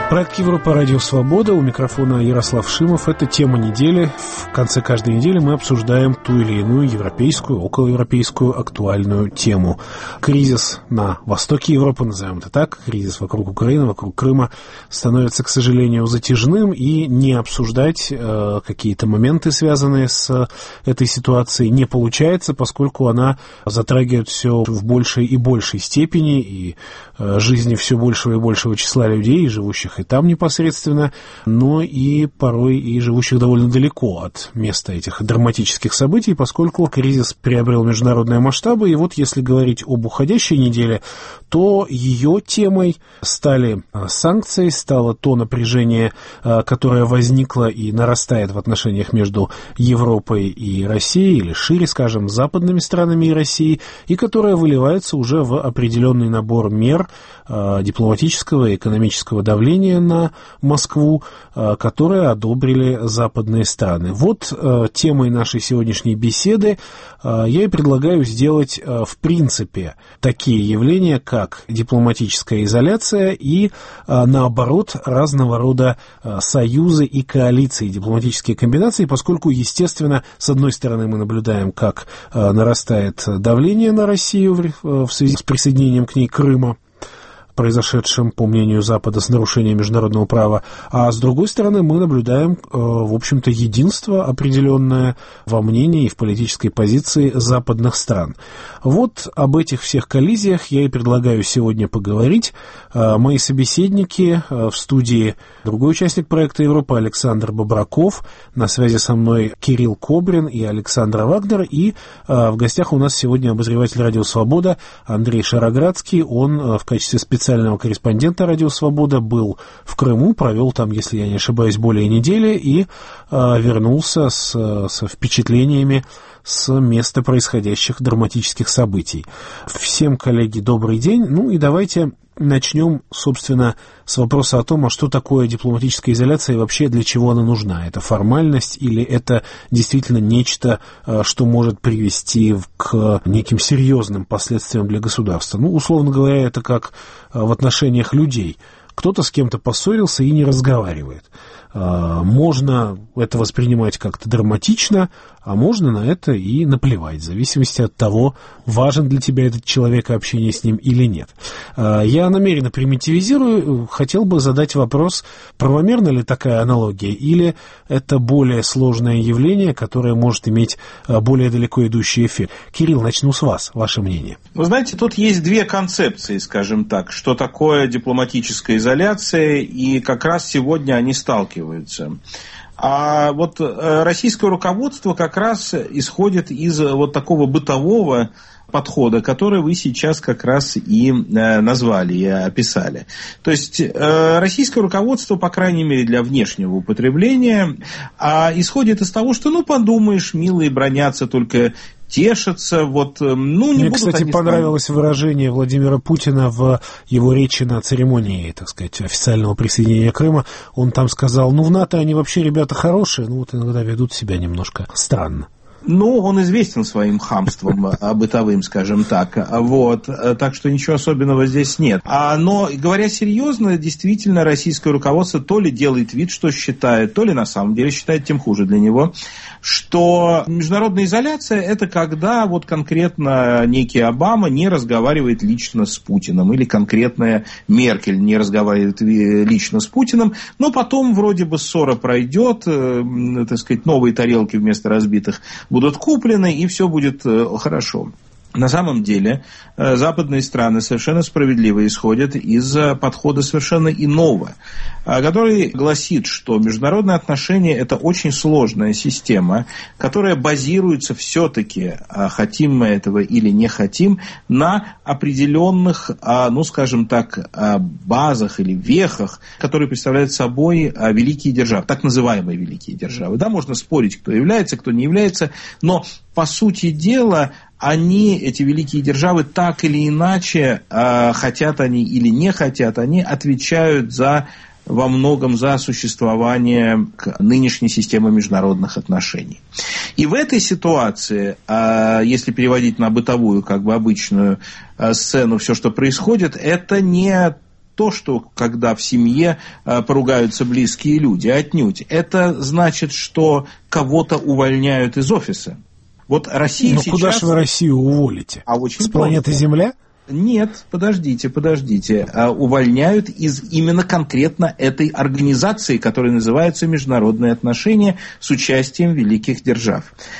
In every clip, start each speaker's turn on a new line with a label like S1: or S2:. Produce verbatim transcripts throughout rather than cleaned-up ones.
S1: Проект Европа, Радио Свобода, у микрофона Ярослав Шимов. Это тема недели. В конце каждой недели мы обсуждаем ту или иную европейскую, околоевропейскую актуальную тему. Кризис на востоке Европы, назовем это так, кризис вокруг Украины, вокруг Крыма, становится, к сожалению, затяжным, и не обсуждать э, какие-то моменты, связанные с этой ситуацией, не получается, поскольку она затрагивает все в большей и большей степени, и э, жизни все большего и большего числа людей, живущих и там непосредственно, но и порой и живущих довольно далеко от места этих драматических событий, поскольку кризис приобрел международные масштабы. И вот если говорить об уходящей неделе, то ее темой стали санкции, стало то напряжение, которое возникло и нарастает в отношениях между Европой и Россией, или шире, скажем, западными странами и Россией, и которое выливается уже в определенный набор мер дипломатического и экономического давления на Москву, которые одобрили западные страны. Вот темой нашей сегодняшней беседы я и предлагаю сделать в принципе такие явления, как дипломатическая изоляция и, наоборот, разного рода союзы и коалиции, дипломатические комбинации, поскольку, естественно, с одной стороны мы наблюдаем, как нарастает давление на Россию в связи с присоединением к ней Крыма, произошедшим, по мнению Запада, с нарушением международного права, а с другой стороны мы наблюдаем, в общем-то, единство определенное во мнении и в политической позиции западных стран. Вот об этих всех коллизиях я и предлагаю сегодня поговорить. Мои собеседники в студии другой участник проекта Европа Александр Бобраков, на связи со мной Кирилл Кобрин и Александр Вагнер, и в гостях у нас сегодня обозреватель «Радио Свобода» Андрей Шароградский. Он в качестве специалиста специального корреспондента «Радио Свобода» был в Крыму, провел там, если я не ошибаюсь, более недели и э, вернулся с, со впечатлениями с места происходящих драматических событий. Всем, коллеги, добрый день. Ну и давайте начнем, собственно, с вопроса о том, а что такое дипломатическая изоляция и вообще для чего она нужна. Это формальность или это действительно нечто, что может привести к неким серьезным последствиям для государства? Ну, условно говоря, это как в отношениях людей. Кто-то с кем-то поссорился и не разговаривает. Можно это воспринимать как-то драматично, а можно на это и наплевать, в зависимости от того, важен для тебя этот человек и общение с ним или нет. Я намеренно примитивизирую, хотел бы задать вопрос, правомерна ли такая аналогия, или это более сложное явление, которое может иметь более далеко идущий эффект. Кирилл, начну с вас, ваше мнение.
S2: Вы знаете, тут есть две концепции, скажем так, что такое дипломатическая изоляция, и как раз сегодня они сталкиваются. А вот российское руководство как раз исходит из вот такого бытового подхода, который вы сейчас как раз и назвали, и описали. То есть российское руководство, по крайней мере для внешнего употребления, исходит из того, что, ну, подумаешь, милые бранятся, только тешатся, вот, ну, не
S1: Мне,
S2: будут
S1: кстати,
S2: они
S1: понравилось
S2: ставить.
S1: выражение Владимира Путина в его речи на церемонии, так сказать, официального присоединения Крыма. Он там сказал, ну, в НАТО они вообще ребята хорошие, но вот иногда ведут себя немножко странно.
S2: Ну, он известен своим хамством бытовым, скажем так. Вот. Так что ничего особенного здесь нет. А, но, говоря серьезно, действительно, российское руководство то ли делает вид, что считает, то ли на самом деле считает, тем хуже для него, что международная изоляция – это когда вот конкретно некий Обама не разговаривает лично с Путиным, или конкретная Меркель не разговаривает лично с Путиным, но потом вроде бы ссора пройдет, так сказать, новые тарелки вместо разбитых будут куплены, и все будет хорошо. На самом деле западные страны совершенно справедливо исходят из подхода совершенно иного, который гласит, что международные отношения – это очень сложная система, которая базируется все-таки, хотим мы этого или не хотим, на определенных, ну скажем так, базах или вехах, которые представляют собой великие державы, так называемые великие державы. Да, можно спорить, кто является, кто не является, но по сути дела они, эти великие державы, так или иначе, э, хотят они или не хотят, они отвечают за, во многом за существование нынешней системы международных отношений. И в этой ситуации, э, если переводить на бытовую, как бы обычную э, сцену, все, что происходит, это не то, что когда в семье поругаются близкие люди, отнюдь. Это значит, что кого-то увольняют из офиса. Вот Россия
S1: Но
S2: сейчас...
S1: куда же вы Россию уволите?
S2: А очень
S1: С планеты
S2: просто.
S1: Земля?
S2: Нет, подождите, подождите. Увольняют из именно конкретно этой организации, которая называется «Международные отношения» с участием великих держав.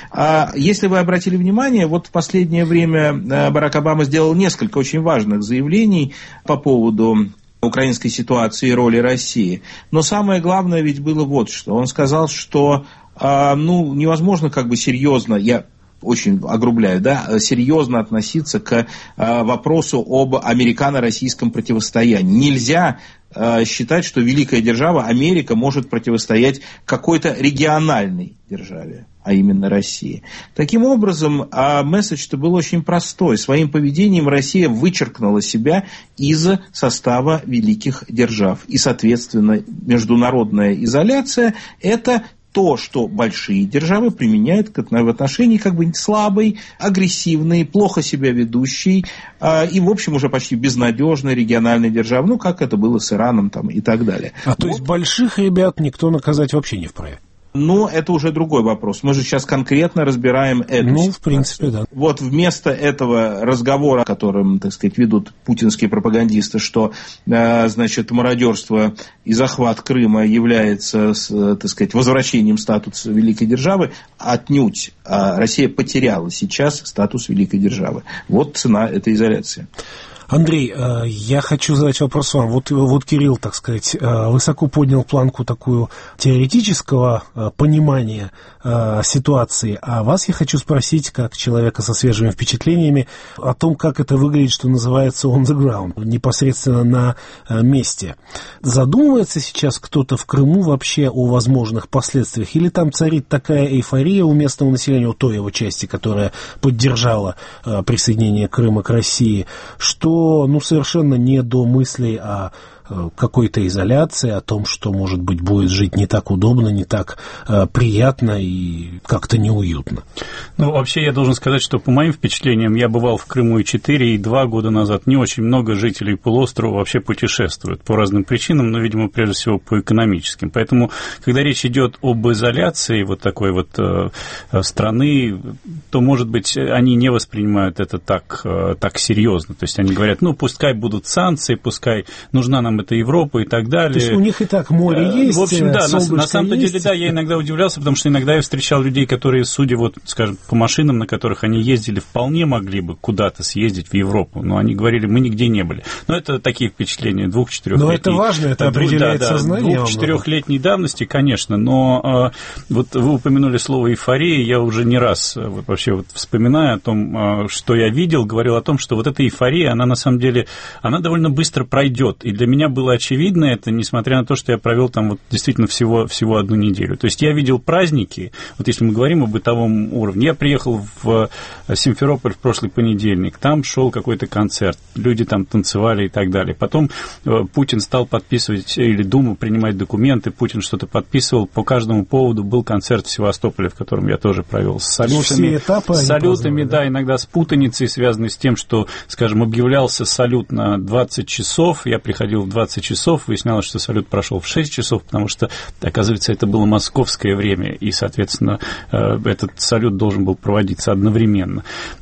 S2: Если вы обратили внимание, вот в последнее время Барак Обама сделал несколько очень важных заявлений по поводу украинской ситуации и роли России. Но самое главное ведь было вот что. Он сказал, что ну, невозможно как бы серьезно... я очень огрубляю, да, серьезно относиться к э, вопросу об американо-российском противостоянии. Нельзя э, считать, что великая держава Америка может противостоять какой-то региональной державе, а именно России. Таким образом, э, месседж-то был очень простой. Своим поведением Россия вычеркнула себя из состава великих держав. И, соответственно, международная изоляция – это то, что большие державы применяют в отношении как бы слабой, агрессивной, плохо себя ведущей э, и, в общем, уже почти безнадежной региональной державы, ну, как это было с Ираном там, и так далее.
S1: А вот. То есть больших ребят никто наказать вообще не вправе?
S2: Но это уже другой вопрос. Мы же сейчас конкретно разбираем эту
S1: Ну,
S2: ситуацию.
S1: в принципе, да.
S2: Вот вместо этого разговора, которым, так сказать, ведут путинские пропагандисты, что, э, значит, мародерство и захват Крыма является, так сказать, возвращением статуса великой державы, отнюдь э, Россия потеряла сейчас статус великой державы. Вот цена этой изоляции.
S1: Андрей, я хочу задать вопрос вам. Вот, вот Кирилл, так сказать, высоко поднял планку такую теоретического понимания ситуации, а вас я хочу спросить, как человека со свежими впечатлениями, о том, как это выглядит, что называется, on the ground, непосредственно на месте. Задумывается сейчас кто-то в Крыму вообще о возможных последствиях? Или там царит такая эйфория у местного населения, у той его части, которая поддержала присоединение Крыма к России, что ну, совершенно не до мыслей о какой-то изоляции, о том, что, может быть, будет жить не так удобно, не так э, приятно и как-то неуютно.
S3: Ну, вообще, я должен сказать, что по моим впечатлениям, я бывал в Крыму и четыре, и два года назад. Не очень много жителей полуострова вообще путешествуют по разным причинам, но, видимо, прежде всего по экономическим. Поэтому, когда речь идет об изоляции вот такой вот э, страны, то, может быть, они не воспринимают это так, э, так серьезно. То есть они говорят, ну, пускай будут санкции, пускай нужна нам это Европа и так далее.
S1: То есть у них и так море есть,
S3: в общем, да, на, на самом-то
S1: есть.
S3: деле, да, я иногда удивлялся, потому что иногда я встречал людей, которые, судя вот, скажем, по машинам, на которых они ездили, вполне могли бы куда-то съездить в Европу, но они говорили, мы нигде не были. Но это такие впечатления двух-четырехлетней.
S1: Но это важно, это определяет да, да, сознание.
S3: Двух-четырехлетней давности, конечно, но вот вы упомянули слово эйфория, я уже не раз вот, вообще вот вспоминаю о том, что я видел, говорил о том, что вот эта эйфория, она на самом деле, она довольно быстро пройдет, и для меня было очевидно это, несмотря на то, что я провел там вот действительно всего, всего одну неделю. То есть я видел праздники, вот если мы говорим о бытовом уровне, я приехал в Симферополь в прошлый понедельник, там шел какой-то концерт, люди там танцевали и так далее. Потом Путин стал подписывать, или Дума принимать документы, Путин что-то подписывал, по каждому поводу был концерт в Севастополе, в котором я тоже провел, с салютами, с салютами да, да, иногда с путаницей, связанной с тем, что, скажем, объявлялся салют на двадцать часов, я приходил в двадцать часов, выяснялось, что салют прошел в шесть часов, потому что, оказывается, это было московское время, и, соответственно, этот салют должен был проводиться одновременно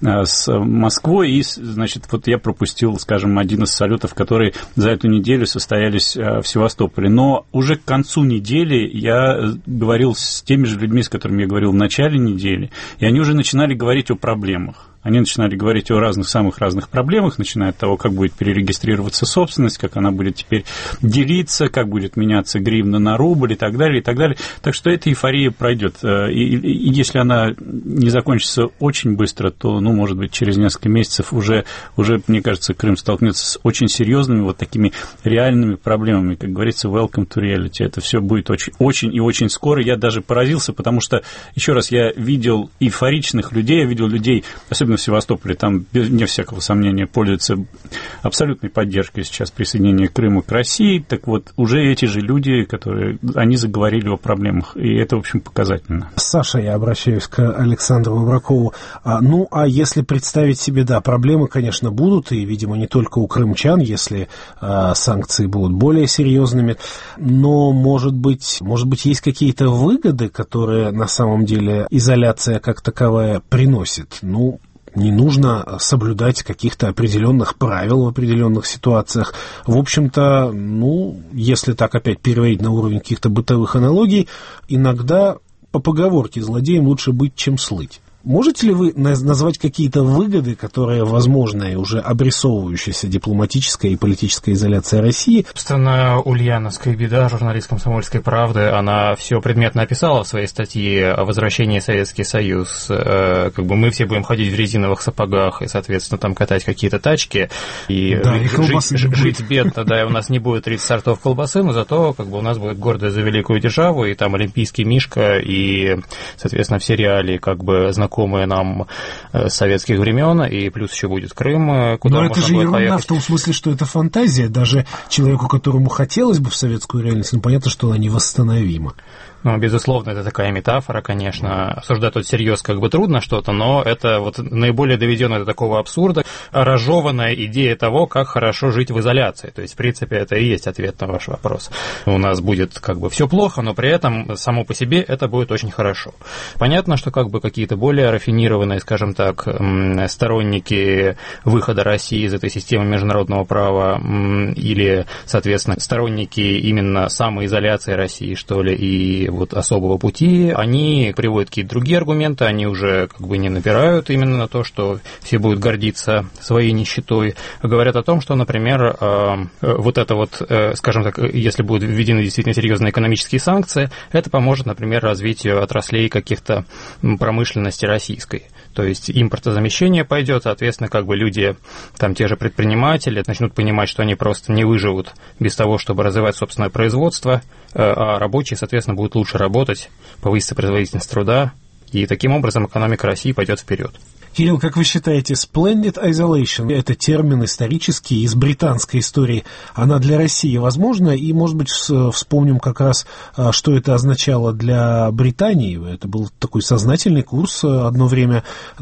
S3: с Москвой, и, значит, вот я пропустил, скажем, один из салютов, которые за эту неделю состоялись в Севастополе. Но уже к концу недели я говорил с теми же людьми, с которыми я говорил в начале недели, и они уже начинали говорить о проблемах. Они начинали говорить о разных, самых разных проблемах, начиная от того, как будет перерегистрироваться собственность, как она будет теперь делиться, как будет меняться гривна на рубль и так далее, и так далее. Так что эта эйфория пройдет. И, и, и если она не закончится очень быстро, то, ну, может быть, через несколько месяцев уже, уже, мне кажется, Крым столкнется с очень серьезными вот такими реальными проблемами. Как говорится, welcome to reality. Это все будет очень, очень и очень скоро. Я даже поразился, потому что, еще раз, я видел эйфоричных людей, я видел людей, особенно особенно в Севастополе, там, вне всякого сомнения, пользуется абсолютной поддержкой сейчас присоединения Крыма к России. Так вот, уже эти же люди, которые, они заговорили о проблемах, и это, в общем, показательно.
S1: Саша, я обращаюсь к Александру Выбракову. А, ну, а если представить себе, да, проблемы, конечно, будут, и, видимо, не только у крымчан, если а, санкции будут более серьезными, но, может быть, может быть, есть какие-то выгоды, которые на самом деле изоляция как таковая приносит. Ну, не нужно соблюдать каких-то определенных правил в определенных ситуациях. В общем-то, ну, если так опять переводить на уровень каких-то бытовых аналогий, иногда по поговорке «злодеем лучше быть, чем слыть». Можете ли вы назвать какие-то выгоды, которые возможны и уже обрисовывающиеся дипломатическая и политическая изоляция России?
S4: Собственно, Ульяновская беда, журналист «Комсомольской правды», она все предметно описала в своей статье о возвращении в Советский Союз. Как бы мы все будем ходить в резиновых сапогах и, соответственно, там катать какие-то тачки и, да, и жить, жить бедно, да, и у нас не будет тридцать сортов колбасы, но зато как бы у нас будет гордость за великую державу, и там олимпийский мишка, и, соответственно, все реалии как бы знакомы знакомые нам с советских времен, и плюс еще будет Крым, куда
S1: Но
S4: можно
S1: это же
S4: будет
S1: ерунда
S4: поехать.
S1: В том смысле, что это фантазия. Даже человеку, которому хотелось бы в советскую реальность, ну, понятно, что она невосстановима.
S4: Ну, безусловно, это такая метафора, конечно. Обсуждать тут всерьез как бы трудно что-то, но это вот наиболее доведенное до такого абсурда, разжеванная идея того, как хорошо жить в изоляции. То есть, в принципе, это и есть ответ на ваш вопрос. У нас будет как бы все плохо, но при этом само по себе это будет очень хорошо. Понятно, что как бы какие-то более рафинированные, скажем так, сторонники выхода России из этой системы международного права или, соответственно, сторонники именно самоизоляции России, что ли, и вот особого пути, они приводят какие-то другие аргументы, они уже как бы не напирают именно на то, что все будут гордиться своей нищетой, говорят о том, что, например, вот это вот, скажем так, если будут введены действительно серьезные экономические санкции, это поможет, например, развитию отраслей каких-то промышленности российской. То есть импортозамещение пойдет, соответственно, как бы люди, там те же предприниматели, начнут понимать, что они просто не выживут без того, чтобы развивать собственное производство, а рабочие, соответственно, будут лучше работать, повысится производительность труда, и таким образом экономика России пойдет вперед.
S1: Кирилл, как вы считаете, splendid isolation, это термин исторический из британской истории, она для России возможна? И, может быть, вспомним как раз, что это означало для Британии. Это был такой сознательный курс одно время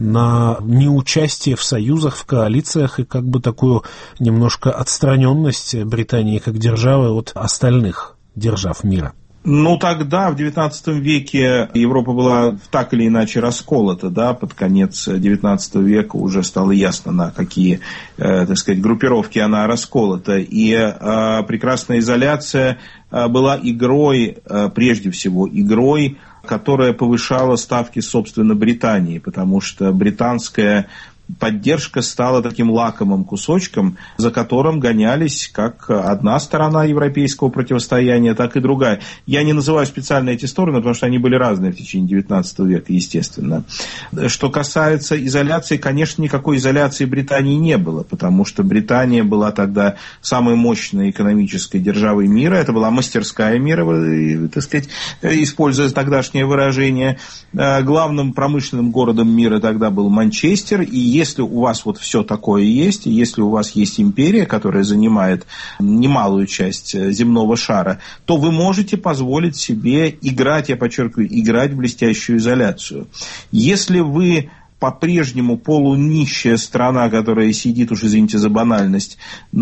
S1: на неучастие в союзах, в коалициях и как бы такую немножко отстраненность Британии как державы от остальных держав мира.
S2: Ну, тогда, в девятнадцатом веке, Европа была так или иначе расколота, да, под конец девятнадцатого века уже стало ясно, на какие, э, так сказать, группировки она расколота, и э, прекрасная изоляция э, была игрой, э, прежде всего, игрой, которая повышала ставки, собственно, Британии, потому что британская поддержка стала таким лакомым кусочком, за которым гонялись как одна сторона европейского противостояния, так и другая. Я не называю специально эти стороны, потому что они были разные в течение девятнадцатого века, естественно. Что касается изоляции, конечно, никакой изоляции Британии не было, потому что Британия была тогда самой мощной экономической державой мира, это была мастерская мира, так сказать, используя тогдашнее выражение. Главным промышленным городом мира тогда был Манчестер, и если у вас вот все такое есть, и если у вас есть империя, которая занимает немалую часть земного шара, то вы можете позволить себе играть, я подчеркиваю, играть в блестящую изоляцию. Если вы по-прежнему полунищая страна, которая сидит, уж извините за банальность,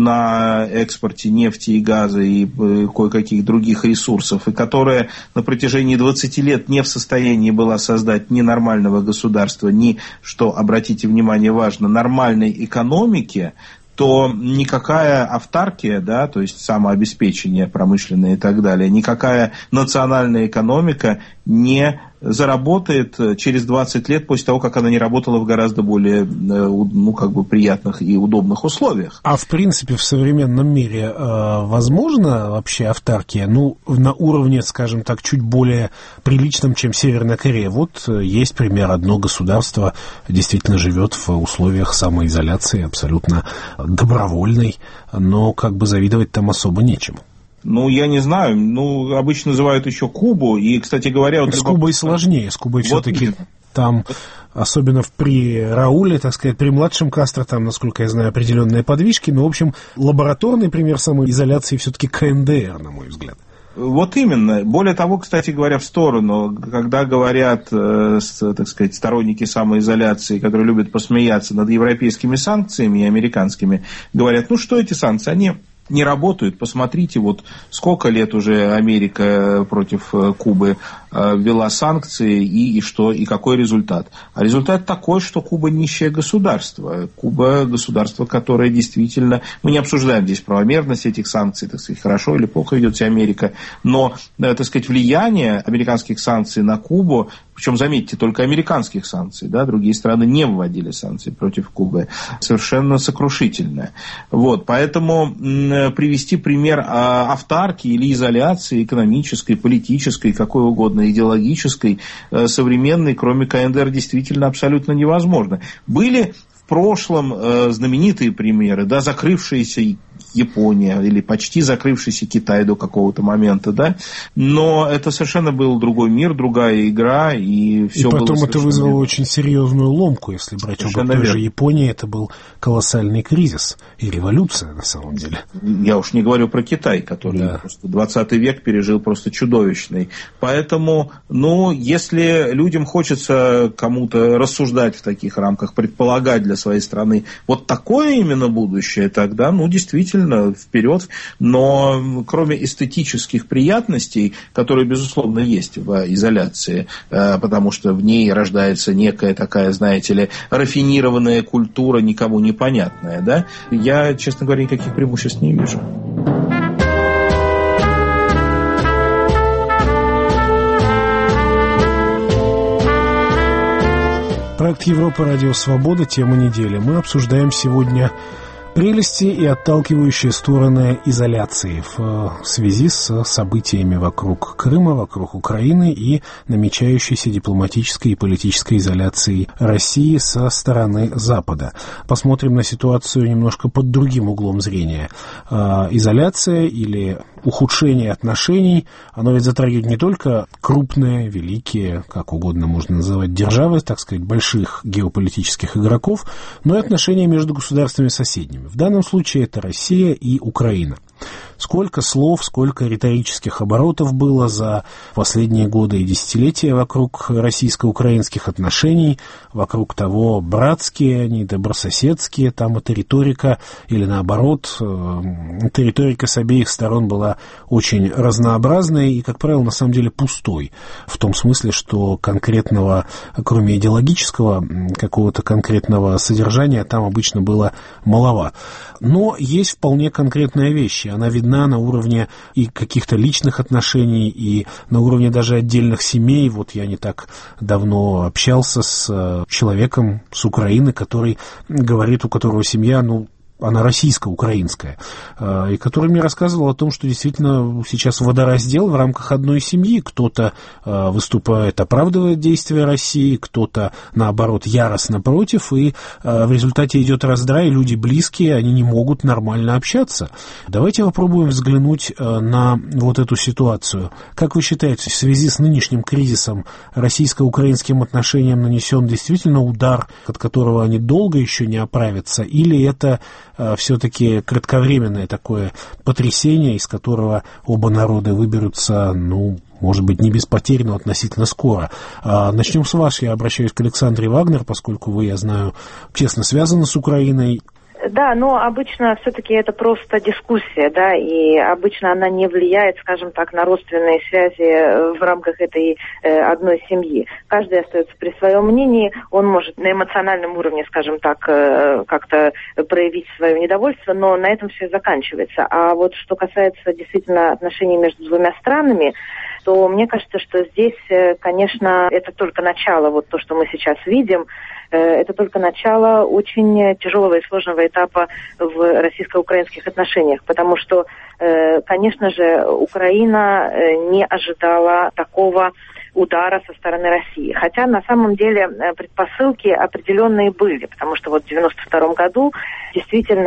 S2: на экспорте нефти и газа и кое-каких других ресурсов, и которая на протяжении двадцати лет не в состоянии была создать ни нормального государства, ни, что, обратите внимание, важно, нормальной экономики, то никакая автаркия, да, то есть самообеспечение промышленное и так далее, никакая национальная экономика не заработает через двадцать лет после того, как она не работала в гораздо более, ну, как бы приятных и удобных условиях.
S1: А в принципе в современном мире э, возможно вообще автаркия? Ну, на уровне, скажем так, чуть более приличном, чем Северная Корея. Вот есть пример, одно государство действительно живет в условиях самоизоляции, абсолютно добровольной, но как бы завидовать там особо нечему.
S2: Ну, я не знаю. Ну, обычно называют еще Кубу. И, кстати говоря... Вот
S1: с Кубой сложнее. С Кубой вот, все-таки Там, особенно при Рауле, так сказать, при младшем Кастро, там, насколько я знаю, определенные подвижки. Но, в общем, лабораторный пример самоизоляции все-таки ка эн дэ эр, на мой взгляд.
S2: Вот именно. Более того, кстати говоря, в сторону, когда говорят, э, с, так сказать, сторонники самоизоляции, которые любят посмеяться над европейскими санкциями и американскими, говорят, ну что эти санкции, они не работают. Посмотрите, вот сколько лет уже Америка против Кубы ввела санкции, и, и что, и какой результат. А результат такой, что Куба нищее государство. Куба государство, которое действительно... Мы не обсуждаем здесь правомерность этих санкций, так сказать, хорошо или плохо ведет себя Америка, но, так сказать, влияние американских санкций на Кубу, причем, заметьте, только американских санкций, да, другие страны не вводили санкции против Кубы, совершенно сокрушительное. Вот, поэтому м, привести пример автарки или изоляции экономической, политической, какой угодно, идеологической, э, современной, кроме ка эн дэ эр, действительно абсолютно невозможно. Были в прошлом э, знаменитые примеры, да, закрывшиеся Япония или почти закрывшийся Китай до какого-то момента, да, но это совершенно был другой мир, другая игра, и все было. И
S1: потом это вызвало верно. Очень серьезную ломку, если брать опыт той же Японии, это был колоссальный кризис и революция на самом деле.
S2: Я уж не говорю про Китай, который да. просто двадцатый век пережил просто чудовищный. Поэтому, ну, если людям хочется кому-то рассуждать в таких рамках, предполагать для своей страны вот такое именно будущее, тогда, ну, действительно, вперед, но кроме эстетических приятностей, которые, безусловно, есть в изоляции, потому что в ней рождается некая такая, знаете ли, рафинированная культура, никому непонятная, да, я, честно говоря, никаких преимуществ не вижу.
S1: Проект Европа Радио Свобода. Тема недели. Мы обсуждаем сегодня прелести и отталкивающие стороны изоляции в связи с событиями вокруг Крыма, вокруг Украины и намечающейся дипломатической и политической изоляции России со стороны Запада. Посмотрим на ситуацию немножко под другим углом зрения. Изоляция или ухудшение отношений, оно ведь затрагивает не только крупные, великие, как угодно можно называть, державы, так сказать, больших геополитических игроков, но и отношения между государствами соседними. В данном случае это Россия и Украина. Сколько слов, сколько риторических оборотов было за последние годы и десятилетия вокруг российско-украинских отношений, вокруг того, братские они, добрососедские, там эта риторика, или наоборот, эта риторика с обеих сторон была очень разнообразной и, как правило, на самом деле пустой, в том смысле, что конкретного, кроме идеологического, какого-то конкретного содержания там обычно было маловато. Но есть вполне конкретная вещь, она видна на уровне и каких-то личных отношений, и на уровне даже отдельных семей. Вот я не так давно общался с человеком с Украины, который говорит, у которого семья, ну, она российско-украинская, и который мне рассказывал о том, что действительно сейчас водораздел в рамках одной семьи. Кто-то выступает, оправдывает действия России, кто-то, наоборот, яростно против, и в результате идет раздрай, люди близкие, они не могут нормально общаться. Давайте попробуем взглянуть на вот эту ситуацию. Как вы считаете, в связи с нынешним кризисом российско-украинским отношениям нанесен действительно удар, от которого они долго еще не оправятся, или это все-таки кратковременное такое потрясение, из которого оба народа выберутся, ну, может быть, не без потерь, но относительно скоро. Начнем с вас. Я обращаюсь к Александре Вагнер, поскольку вы, я знаю, тесно связаны с Украиной.
S5: Да, но обычно все-таки это просто дискуссия, да, и обычно она не влияет, скажем так, на родственные связи в рамках этой э, одной семьи. Каждый остается при своем мнении, он может на эмоциональном уровне, скажем так, э, как-то проявить свое недовольство, но на этом все и заканчивается. А вот что касается действительно отношений между двумя странами, то мне кажется, что здесь, конечно, это только начало, вот то, что мы сейчас видим, это только начало очень тяжелого и сложного этапа в российско-украинских отношениях, потому что, конечно же, Украина не ожидала такого удара со стороны России. Хотя на самом деле предпосылки определенные были, потому что вот в девяносто втором году действительно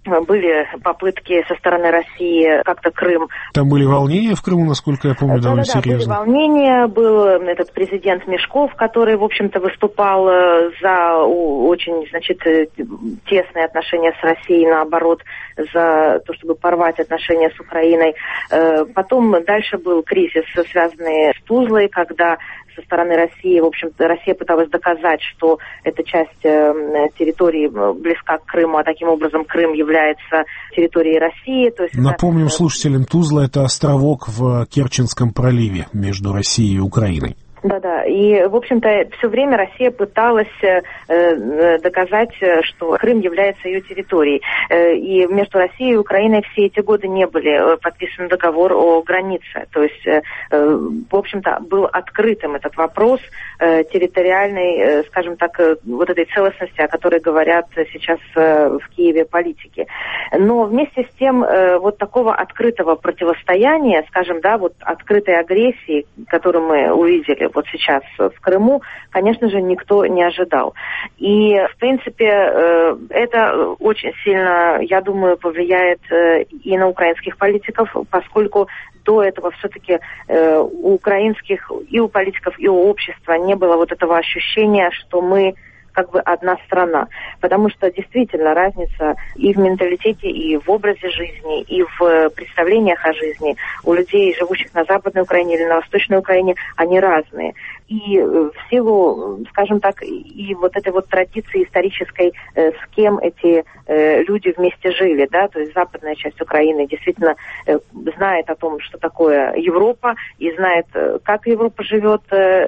S5: были попытки со стороны России как-то Крым...
S1: Там были волнения в Крыму, насколько я помню, довольно
S5: да,
S1: серьезно.
S5: Да, были волнения. Был этот президент Мешков, который, в общем-то, выступал за очень, значит, тесные отношения с Россией, наоборот, за то, чтобы порвать отношения с Украиной. Потом дальше был кризис, связанный с Тузлой, когда со стороны России, в общем-то, Россия пыталась доказать, что эта часть э, территории близка к Крыму, а таким образом Крым является территорией России. То есть
S1: Напомним
S5: это...
S1: слушателям, Тузла – это островок в Керченском проливе между Россией и Украиной.
S5: Да-да, и, в общем-то, все время Россия пыталась э, доказать, что Крым является ее территорией. Э, и между Россией и Украиной все эти годы не были подписан договор о границе. То есть, э, в общем-то, был открытым этот вопрос э, территориальной, э, скажем так, э, вот этой целостности, о которой говорят сейчас э, в Киеве политики. Но вместе с тем, э, вот такого открытого противостояния, скажем, да, вот открытой агрессии, которую мы увидели вот сейчас в Крыму, конечно же, никто не ожидал. И, в принципе, это очень сильно, я думаю, повлияет и на украинских политиков, поскольку до этого все-таки у украинских и у политиков, и у общества не было вот этого ощущения, что мы как бы одна страна. Потому что действительно разница и в менталитете, и в образе жизни, и в представлениях о жизни у людей, живущих на Западной Украине или на Восточной Украине, они разные. И в силу, скажем так, и вот этой вот традиции исторической, с кем эти люди вместе жили, да, то есть западная часть Украины действительно знает о том, что такое Европа, и знает, как Европа живет,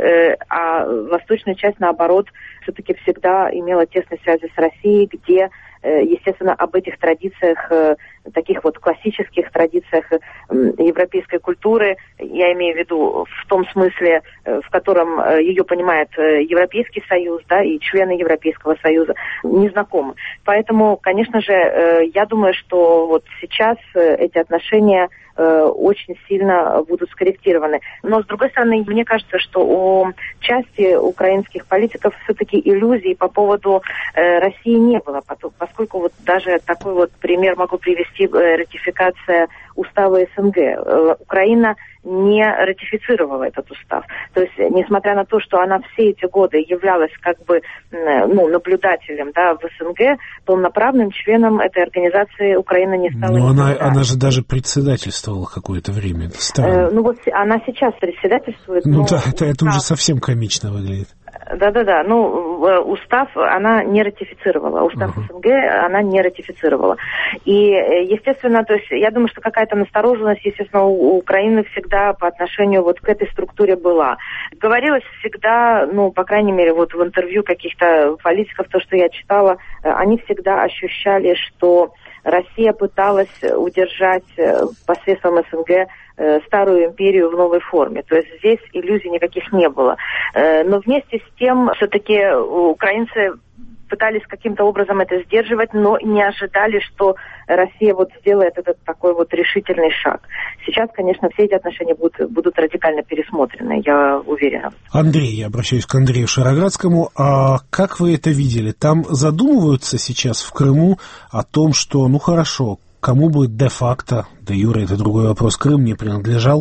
S5: а восточная часть, наоборот, все-таки всегда имела тесные связи с Россией, где, естественно, об этих традициях, таких вот классических традициях европейской культуры, я имею в виду в том смысле, в котором ее понимает Европейский Союз, да, и члены Европейского Союза, не знакомы. Поэтому, конечно же, я думаю, что вот сейчас эти отношения очень сильно будут скорректированы. Но, с другой стороны, мне кажется, что у части украинских политиков все-таки иллюзий по поводу э, России не было, поскольку вот даже такой вот пример могу привести, э, ратификация устава СНГ. Э, Украина не ратифицировала этот устав. То есть, несмотря на то, что она все эти годы являлась как бы ну, наблюдателем, да, в СНГ, полноправным членом этой организации Украина не стала.
S1: Но она, она же даже председательствовала какое-то время. Это странно.
S5: Э, ну вот она сейчас председательствует.
S1: Ну
S5: но...
S1: да, это, это уже совсем комично выглядит.
S5: Да-да-да, ну, устав она не ратифицировала, устав uh-huh. СНГ она не ратифицировала. И, естественно, то есть я думаю, что какая-то настороженность, естественно, у Украины всегда по отношению вот к этой структуре была. Говорилось всегда, ну, по крайней мере, вот в интервью каких-то политиков, то, что я читала, они всегда ощущали, что Россия пыталась удержать посредством СНГ старую империю в новой форме. То есть здесь иллюзий никаких не было. Но вместе с тем, все-таки украинцы пытались каким-то образом это сдерживать, но не ожидали, что Россия вот сделает этот такой вот решительный шаг. Сейчас, конечно, все эти отношения будут, будут радикально пересмотрены, я уверена.
S1: Андрей, я обращаюсь к Андрею Шароградскому. А как вы это видели? Там задумываются сейчас в Крыму о том, что, ну хорошо, кому будет де-факто, де-юре, это другой вопрос, Крым не принадлежал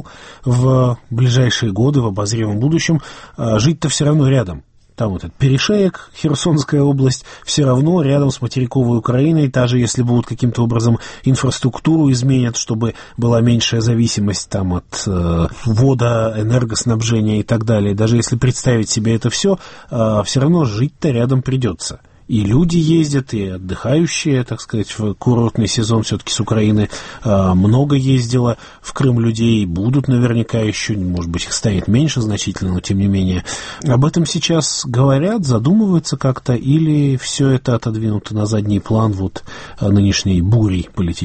S1: в ближайшие годы, в обозримом будущем, жить-то все равно рядом. Там вот этот перешеек, Херсонская область, все равно рядом с материковой Украиной, даже если будут каким-то образом инфраструктуру изменят, чтобы была меньшая зависимость там от э, вода, энергоснабжения и так далее, даже если представить себе это все, э, все равно жить-то рядом придется. И люди ездят, и отдыхающие, так сказать, в курортный сезон все-таки с Украины э, много ездило в Крым людей, будут наверняка еще, может быть, их станет меньше значительно, но тем не менее. Об этом сейчас говорят, задумываются как-то, или все это отодвинуто на задний план вот нынешней бурей политической?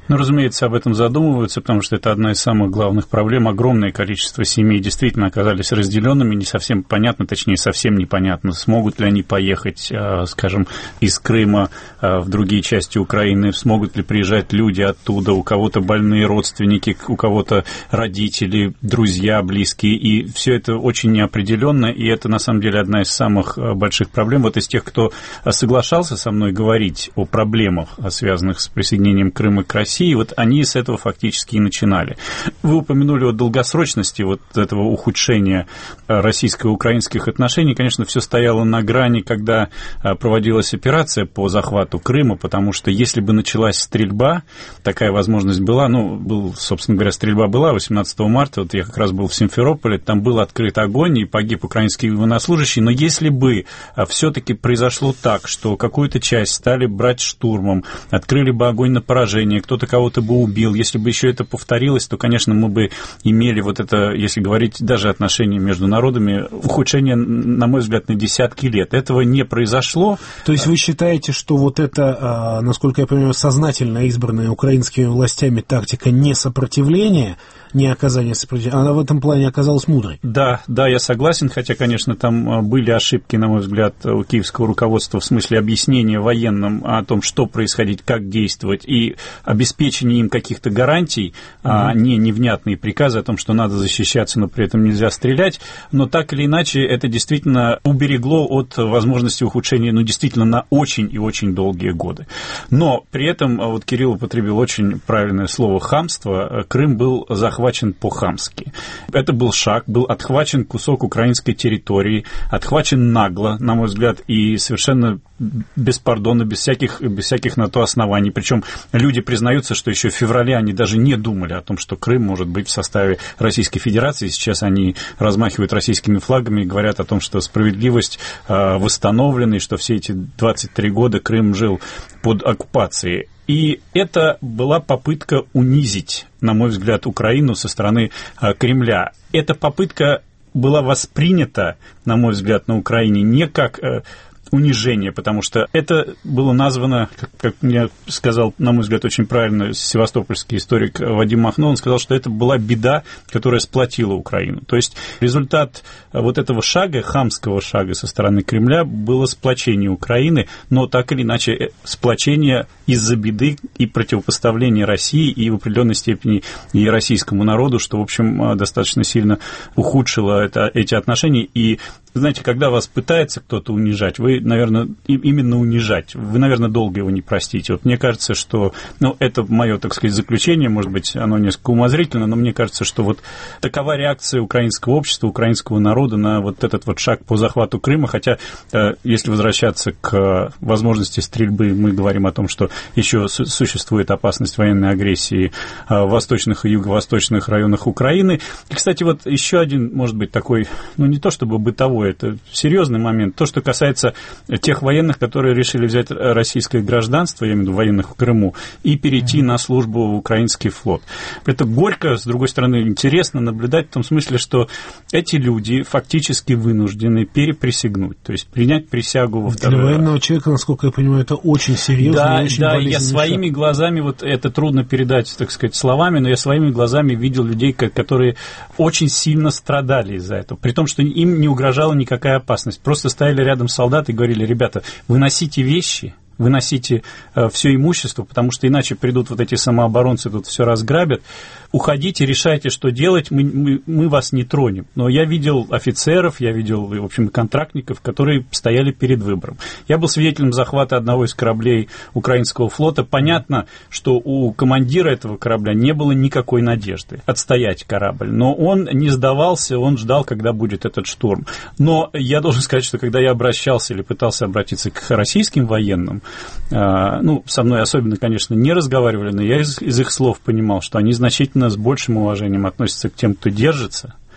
S3: Ну, разумеется, об этом задумываются, потому что это одна из самых главных проблем. Огромное количество семей действительно оказались разделенными, не совсем понятно, точнее, совсем непонятно, смогут ли они поехать, скажем, из Крыма в другие части Украины, смогут ли приезжать люди оттуда, у кого-то больные родственники, у кого-то родители, друзья, близкие, и все это очень неопределенно, и это, на самом деле, одна из самых больших проблем. Вот из тех, кто соглашался со мной говорить о проблемах, связанных с присоединением Крыма к России, и вот они с этого фактически и начинали. Вы упомянули о долгосрочности вот этого ухудшения российско-украинских отношений. Конечно, все стояло на грани, когда проводилась операция по захвату Крыма, потому что если бы началась стрельба, такая возможность была, ну, был, собственно говоря, стрельба была восемнадцатого марта, вот я как раз был в Симферополе, там был открыт огонь, и погиб украинский военнослужащий, но если бы все-таки произошло так, что какую-то часть стали брать штурмом, открыли бы огонь на поражение, кто-то кого-то бы убил. Если бы еще это повторилось, то, конечно, мы бы имели вот это, если говорить даже отношения между народами, ухудшение, на мой взгляд, на десятки лет. Этого не произошло.
S1: То есть вы считаете, что вот это, насколько я понимаю, сознательно избранная украинскими властями тактика несопротивления, не оказание сопротивления, она в этом плане оказалась мудрой?
S3: Да, да, я согласен, хотя, конечно, там были ошибки, на мой взгляд, у киевского руководства в смысле объяснения военным о том, что происходить, как действовать, и обеспечение им каких-то гарантий, mm-hmm. а не невнятные приказы о том, что надо защищаться, но при этом нельзя стрелять, но так или иначе это действительно уберегло от возможности ухудшения, ну, действительно, на очень и очень долгие годы. Но при этом, вот Кирилл употребил очень правильное слово «хамство», Крым был захвачен по-хамски. Это был шаг, был отхвачен кусок украинской территории, отхвачен нагло, на мой взгляд, и совершенно без пардона, без всяких, без всяких на то оснований. Причем люди признаются, что еще в феврале они даже не думали о том, что Крым может быть в составе Российской Федерации. Сейчас они размахивают российскими флагами и говорят о том, что справедливость э, восстановлена, и что все эти двадцать три года Крым жил под оккупацией. И это была попытка унизить, на мой взгляд, Украину со стороны э, Кремля. Эта попытка была воспринята, на мой взгляд, на Украине не как э, унижение, потому что это было названо, как, как мне сказал, на мой взгляд, очень правильно севастопольский историк Вадим Махно, он сказал, что это была беда, которая сплотила Украину. То есть результат вот этого шага, хамского шага со стороны Кремля, было сплочение Украины, но так или иначе сплочение из-за беды и противопоставления России и в определенной степени и российскому народу, что, в общем, достаточно сильно ухудшило это, эти отношения. И знаете, когда вас пытается кто-то унижать, вы, наверное, именно унижать, вы, наверное, долго его не простите. Вот мне кажется, что, ну, это мое, так сказать, заключение, может быть, оно несколько умозрительно, но мне кажется, что вот такова реакция украинского общества, украинского народа на вот этот вот шаг по захвату Крыма, хотя, если возвращаться к возможности стрельбы, мы говорим о том, что еще существует опасность военной агрессии в восточных и юго-восточных районах Украины. И, кстати, вот еще один, может быть, такой, ну, не то чтобы бытовой, это серьезный момент. То, что касается тех военных, которые решили взять российское гражданство, я имею в виду военных в Крыму, и перейти mm-hmm. на службу в украинский флот. Это горько, с другой стороны, интересно наблюдать в том смысле, что эти люди фактически вынуждены переприсягнуть, то есть принять присягу во второй раз.
S1: Для военного человека, насколько я понимаю, это очень серьезно
S3: да,
S1: и очень
S3: да,
S1: болезненный
S3: я своими
S1: шаг.
S3: глазами, вот это трудно передать, так сказать, словами, но я своими глазами видел людей, которые очень сильно страдали из-за этого, при том, что им не угрожало никакая опасность. Просто стояли рядом солдаты и говорили: ребята, выносите вещи, выносите э, все имущество, потому что иначе придут вот эти самооборонцы, тут все разграбят. Уходите, решайте, что делать, мы, мы, мы вас не тронем. Но я видел офицеров, я видел, в общем, контрактников, которые стояли перед выбором. Я был свидетелем захвата одного из кораблей украинского флота. Понятно, что у командира этого корабля не было никакой надежды отстоять корабль. Но он не сдавался, он ждал, когда будет этот штурм. Но я должен сказать, что когда я обращался или пытался обратиться к российским военным, э, ну, со мной особенно, конечно, не разговаривали, но я из, из их слов понимал, что они значительно с большим уважением относятся к тем, кто держится,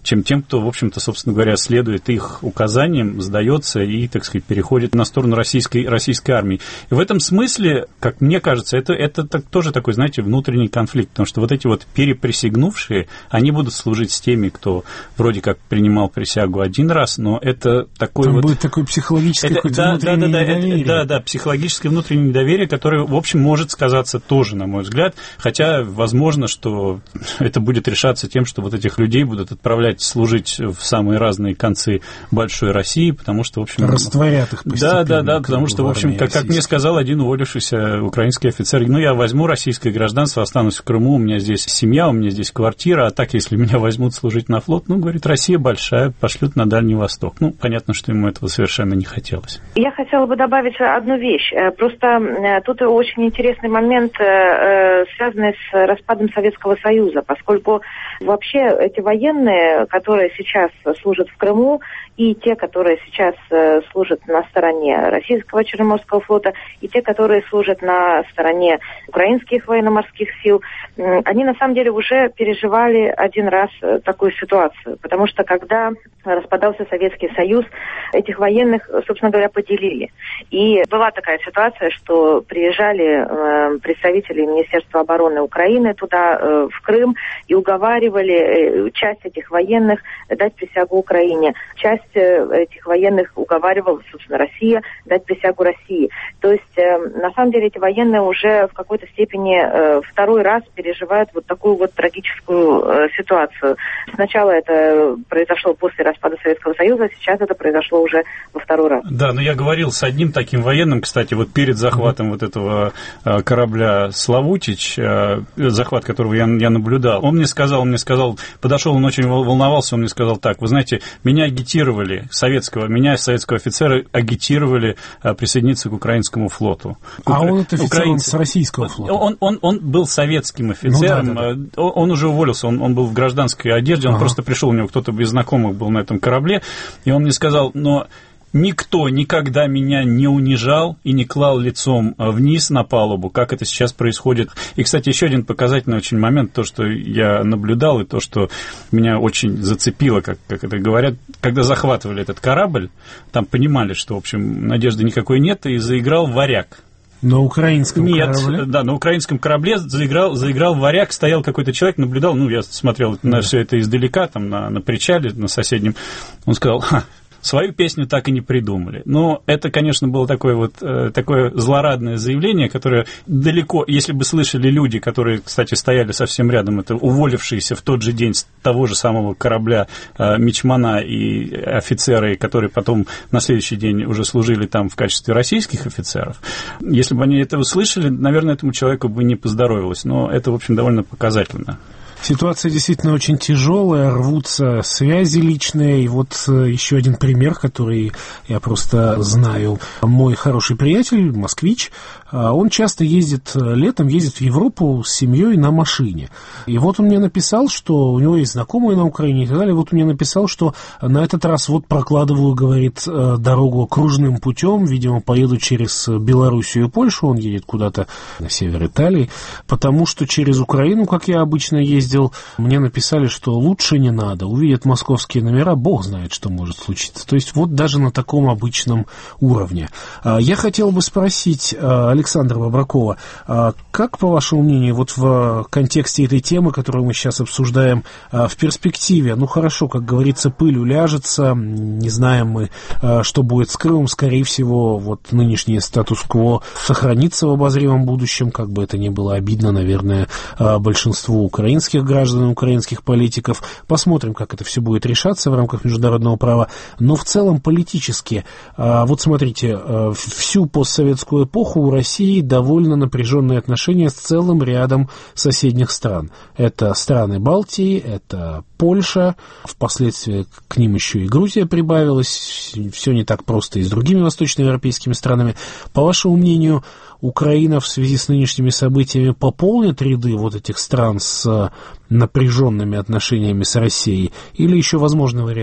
S3: чем тем, кто, в общем-то, собственно говоря, следует их указаниям, сдается и, так сказать, переходит на сторону российской, российской армии. И в этом смысле, как мне кажется, это, это так, тоже такой, знаете, внутренний конфликт, потому что вот эти вот переприсягнувшие, они будут служить с теми, кто вроде как принимал присягу один раз, но это такой
S1: Там
S3: вот...
S1: будет такое психологическое
S3: это,
S1: какое-то
S3: да,
S1: внутреннее
S3: да, да,
S1: недоверие.
S3: это, да, да, психологическое внутреннее недоверие, которое, в общем, может сказаться тоже, на мой взгляд, хотя, возможно, что это будет решаться тем, что вот этих людей будут отправлять служить в самые разные концы большой России, потому что, в общем...
S1: Растворят их постепенно.
S3: Да, да, да, потому что, в общем, как, как мне сказал один уволившийся украинский офицер, ну, я возьму российское гражданство, останусь в Крыму, у меня здесь семья, у меня здесь квартира, а так, если меня возьмут служить на флот, ну, говорит, Россия большая, пошлют на Дальний Восток. Ну, понятно, что ему этого совершенно не хотелось.
S5: Я хотела бы добавить одну вещь. Просто тут очень интересный момент, связанный с распадом Советского Союза, поскольку вообще эти военные, которые сейчас служат в Крыму, и те, которые сейчас служат на стороне российского Черноморского флота, и те, которые служат на стороне украинских военно-морских сил, они на самом деле уже переживали один раз такую ситуацию, потому что когда распадался Советский Союз, этих военных, собственно говоря, поделили. И была такая ситуация, что приезжали представители Министерства обороны Украины туда, в Крым, и уговаривали часть этих военных дать присягу Украине. Часть этих военных уговаривала, собственно, Россия дать присягу России. То есть, на самом деле, эти военные уже в какой-то степени второй раз переживают вот такую вот трагическую ситуацию. Сначала это произошло после распада Советского Союза, сейчас это произошло уже во второй раз.
S3: Да, но я говорил с одним таким военным, кстати, вот перед захватом вот этого корабля «Славутич», захват которого я, я наблюдал, он мне сказал, он мне сказал, подошел, он очень волновался, он мне сказал так: вы знаете, меня агитировали, советского, меня, советского офицера, агитировали присоединиться к украинскому флоту.
S1: А
S3: Укра...
S1: он это офицер
S3: Украинцы...
S1: с российского флота?
S3: Он, он, он был советским офицером, ну, да, да, да. Он уже уволился, он, он был в гражданской одежде, он ага. просто пришел, у него кто-то из знакомых был на этом корабле, и он мне сказал, но... Никто никогда меня не унижал и не клал лицом вниз на палубу, как это сейчас происходит. И, кстати, еще один показательный очень момент, то, что я наблюдал, и то, что меня очень зацепило, как, как это говорят, когда захватывали этот корабль, там понимали, что, в общем, надежды никакой нет, и заиграл варяг.
S1: На украинском
S3: Нет,
S1: корабле?
S3: Нет, да, на украинском корабле заиграл, заиграл варяг, стоял какой-то человек, наблюдал, ну, я смотрел на все это издалека, там, на, на причале, на соседнем, он сказал: ха, свою песню так и не придумали. Но это, конечно, было такое вот э, такое злорадное заявление, которое далеко, если бы слышали люди, которые, кстати, стояли совсем рядом, это уволившиеся в тот же день с того же самого корабля э, мичмана и офицеры, которые потом на следующий день уже служили там в качестве российских офицеров, если бы они это услышали, наверное, этому человеку бы не поздоровилось. Но это, в общем, довольно показательно.
S1: Ситуация действительно очень тяжелая, рвутся связи личные. И вот еще один пример, который я просто знаю. Мой хороший приятель, москвич, он часто ездит летом, ездит в Европу с семьей на машине. И вот он мне написал, что у него есть знакомые на Украине и так далее. Вот он мне написал, что на этот раз вот прокладываю, говорит, дорогу кружным путем. Видимо, поеду через Белоруссию и Польшу. Он едет куда-то на север Италии. Потому что через Украину, как я обычно ездил, мне написали, что лучше не надо. Увидят московские номера, бог знает, что может случиться. То есть вот даже на таком обычном уровне. Я хотел бы спросить Александра Бобракова, как, по вашему мнению, вот в контексте этой темы, которую мы сейчас обсуждаем, в перспективе, ну хорошо, как говорится, пыль уляжется, не знаем мы, что будет с Крымом, скорее всего, вот нынешний статус-кво сохранится в обозримом будущем, как бы это ни было обидно, наверное, большинству украинских граждан, украинских политиков. Посмотрим, как это все будет решаться в рамках международного права. Но в целом политически, вот смотрите, всю постсоветскую эпоху у России довольно напряженные отношения с целым рядом соседних стран. Это страны Балтии, это Польша, впоследствии к ним еще и Грузия прибавилась. Все не так просто и с другими восточноевропейскими странами. По вашему мнению, Украина в связи с нынешними событиями пополнит ряды вот этих стран с напряженными отношениями с Россией или еще возможны варианты?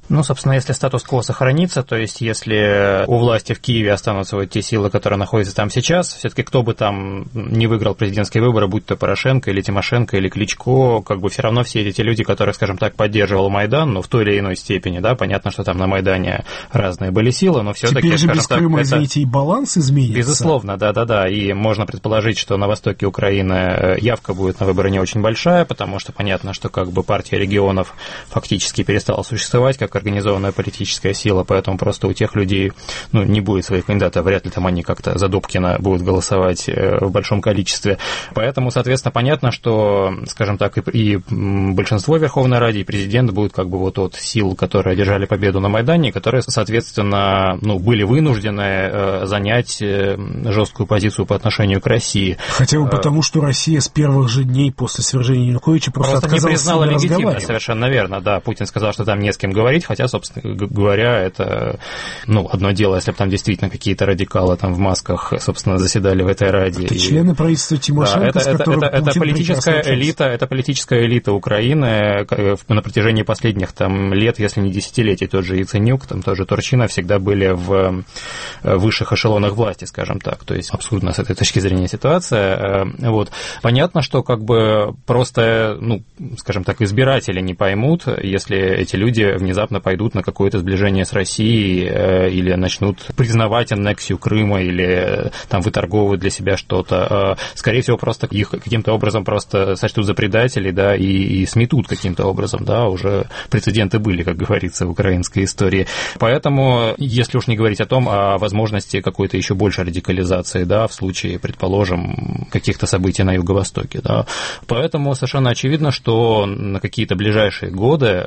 S4: Ну, собственно, если статус-кво сохранится, то есть если у власти в Киеве останутся вот те силы, которые находятся там сейчас, все-таки кто бы там не выиграл президентские выборы, будь то Порошенко или Тимошенко или Кличко, как бы все равно все эти люди, которых, скажем так, поддерживал Майдан, ну, в той или иной степени, да, понятно, что там на Майдане разные были силы, но все-таки,
S1: теперь же
S4: скажем
S1: без
S4: так,
S1: Крыма,
S4: это...
S1: извините, и баланс изменится.
S4: Безусловно, да-да-да, и можно предположить, что на востоке Украины явка будет на выборы не очень большая, потому что понятно, что как бы партия регионов фактически перестала существовать как организованная политическая сила, поэтому просто у тех людей, ну, не будет своих кандидатов, вряд ли там они как-то за Добкина будут голосовать в большом количестве. Поэтому, соответственно, понятно, что, скажем так, и, и большинство Верховной Ради, и президент будут как бы вот от сил, которые одержали победу на Майдане, которые, соответственно, ну, были вынуждены занять жесткую позицию по отношению к России.
S1: Хотя бы потому, что Россия с первых же дней после свержения Януковича просто, просто отказалась
S4: не признала легитимность, совершенно верно, да. Путин сказал, что там не с кем говорить, хотя, собственно говоря, это, ну, одно дело, если бы там действительно какие-то радикалы там в масках, собственно, заседали в этой Раде.
S1: Это
S4: и...
S1: члены правительства Тимошенко,
S4: да, это,
S1: с которым
S4: это, это,
S1: Путин
S4: это политическая элита, это политическая элита Украины на протяжении последних там лет, если не десятилетий. Тот же Яценюк, там тоже Турчинов всегда были в высших эшелонах власти, скажем так. То есть абсурдно с этой точки зрения ситуация. Вот. Понятно, что как бы просто, ну, скажем так, избиратели не поймут, если эти люди внезапно пойдут на какое-то сближение с Россией или начнут признавать аннексию Крыма или там выторговывать для себя что-то. Скорее всего, просто их каким-то образом просто сочтут за предателей, да, и, и сметут каким-то образом, да, уже прецеденты были, как говорится, в украинской истории. Поэтому, если уж не говорить о том, о возможности какой-то еще большей радикализации, да, в случае, предположим, каких-то событий на Юго-Востоке, да. Поэтому совершенно очевидно, что на какие-то ближайшие годы,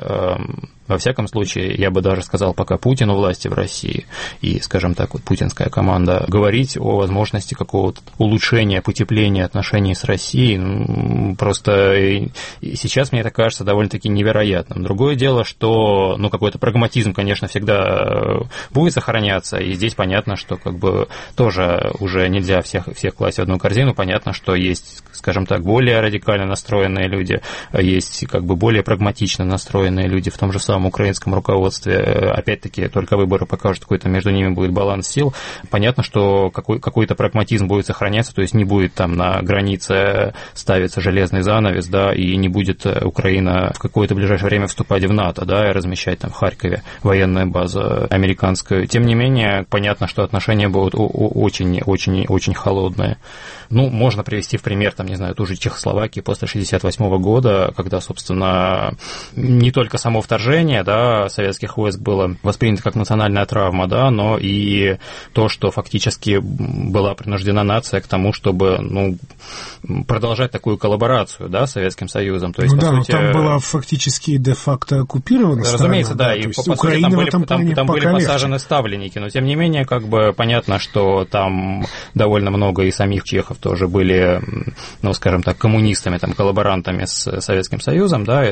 S4: во всяком случае, я бы даже сказал, пока Путин у власти в России и, скажем так, вот путинская команда, говорить о возможности какого-то улучшения, потепления отношений с Россией, ну, просто сейчас мне это кажется довольно-таки невероятным. Другое дело, что, ну, какой-то прагматизм, конечно, всегда будет сохраняться, и здесь понятно, что как бы тоже уже нельзя всех, всех класть в одну корзину, понятно, что есть, скажем так, более радикально настроенные люди, есть как бы более прагматично настроенные люди в том же самом украинском руководстве. Опять-таки, только выборы покажут, какой-то между ними будет баланс сил. Понятно, что какой- какой-то прагматизм будет сохраняться, то есть не будет там на границе ставиться железный занавес, да, и не будет Украина в какое-то ближайшее время вступать в НАТО, да, и размещать там в Харькове военную базу американскую. Тем не менее, понятно, что отношения будут очень-очень-очень холодные. Ну, можно привести в пример, там, не знаю, ту же Чехословакию после шестьдесят восьмого года, когда, собственно, не только само вторжение, да, советских войск было воспринято как национальная травма, да, но и то, что фактически была принуждена нация к тому, чтобы, ну, продолжать такую коллаборацию, да, с Советским Союзом. То есть,
S1: ну,
S4: по
S1: да,
S4: сути,
S1: там была фактически де-факто оккупирована
S4: да,
S1: страна.
S4: Разумеется, да,
S1: да,
S4: и по,
S1: по
S4: сути там, были, там, там были
S1: легче.
S4: посажены ставленники, но тем не менее, как бы понятно, что там довольно много и самих чехов тоже были, ну, скажем так, коммунистами, там, коллаборантами с Советским Союзом, да,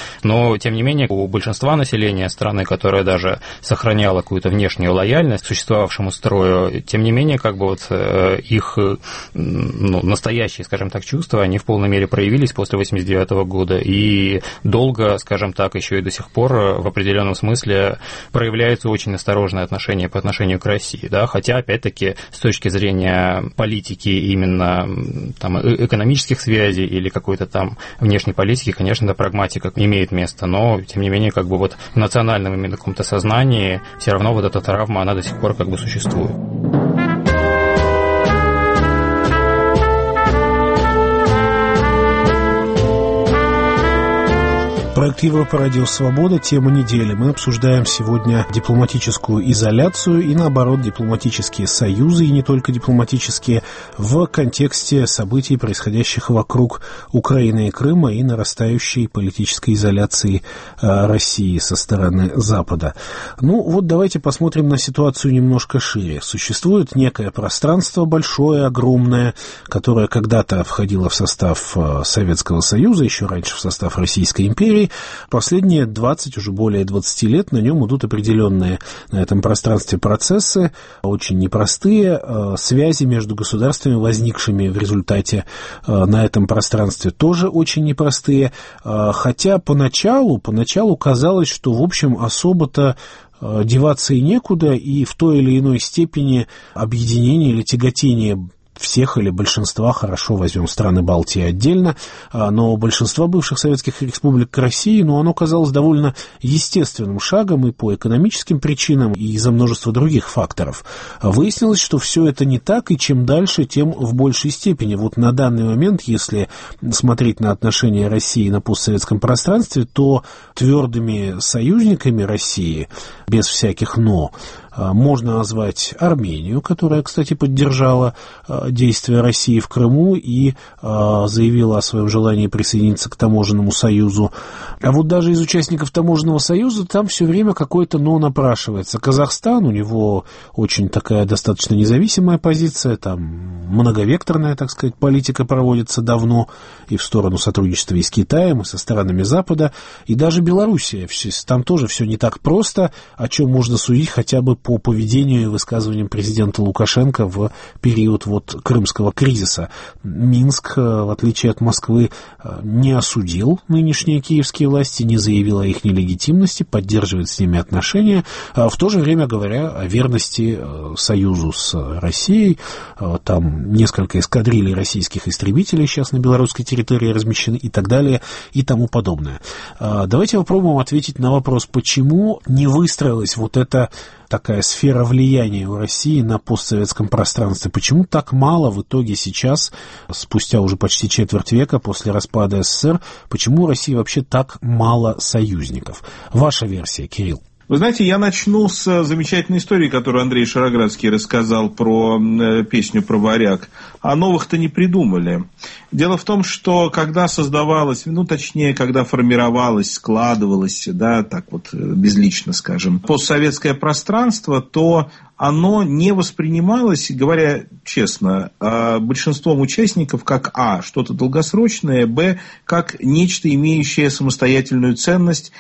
S4: но тем не менее у большинства населения страны, которое даже сохраняло какую-то внешнюю лояльность к существовавшему строю, тем не менее, как бы вот их, ну, настоящие, скажем так, чувства, они в полной мере проявились после восемьдесят девятого года, и долго, скажем так, еще и до сих пор в определенном смысле проявляется очень осторожное отношение по отношению к России, да, хотя, опять-таки, с точки зрения политики именно там, экономических связей или какой-то там внешней политики, конечно, да, прагматика имеет место, но, тем не менее, как бы вот в национальном именно каком-то сознании все равно вот эта травма, она до сих пор как бы существует.
S1: Проект Европа Радио Свобода. Тема недели. Мы обсуждаем сегодня дипломатическую изоляцию и, наоборот, дипломатические союзы, и не только дипломатические, в контексте событий, происходящих вокруг Украины и Крыма, и нарастающей политической изоляции э, России со стороны Запада. Ну, вот давайте посмотрим на ситуацию немножко шире. Существует некое пространство большое, огромное, которое когда-то входило в состав э, Советского Союза, еще раньше в состав Российской империи, Последние двадцать, уже более двадцати лет на нем идут определенные на этом пространстве процессы, очень непростые, связи между государствами, возникшими в результате на этом пространстве, тоже очень непростые, хотя поначалу, поначалу казалось, что, в общем, особо-то деваться и некуда, и в той или иной степени объединение или тяготение всех или большинства, хорошо, возьмем страны Балтии отдельно, но большинства бывших советских республик к России, ну, оно казалось довольно естественным шагом и по экономическим причинам, и из-за множества других факторов. Выяснилось, что все это не так, и чем дальше, тем в большей степени. Вот на данный момент, если смотреть на отношения России на постсоветском пространстве, то твердыми союзниками России, без всяких «но», можно назвать Армению, которая, кстати, поддержала действия России в Крыму и заявила о своем желании присоединиться к таможенному союзу. А вот даже из участников таможенного союза там все время какое-то «но» напрашивается. Казахстан, у него очень такая достаточно независимая позиция, там многовекторная, так сказать, политика проводится давно и в сторону сотрудничества и с Китаем, и со странами Запада, и даже Белоруссия. Там тоже все не так просто, о чем можно судить хотя бы по поведению и высказываниям президента Лукашенко в период вот крымского кризиса. Минск, в отличие от Москвы, не осудил нынешние киевские власти, не заявил о их нелегитимности, поддерживает с ними отношения, в то же время говоря о верности союзу с Россией. Там несколько эскадрилей российских истребителей сейчас на белорусской территории размещены и так далее и тому подобное. Давайте попробуем ответить на вопрос, почему не выстроилась вот эта такая сфера влияния у России на постсоветском пространстве. Почему так мало в итоге сейчас, спустя уже почти четверть века после распада СССР, почему у России вообще так мало союзников? Ваша версия, Кирилл.
S2: Вы знаете, я начну с замечательной истории, которую Андрей Шароградский рассказал про песню про варяг. А новых-то не придумали. Дело в том, что когда создавалось, ну, точнее, когда формировалось, складывалось, да, так вот безлично, скажем, постсоветское пространство, то оно не воспринималось, говоря честно, большинством участников как а. что-то долгосрочное, б. как нечто, имеющее самостоятельную ценность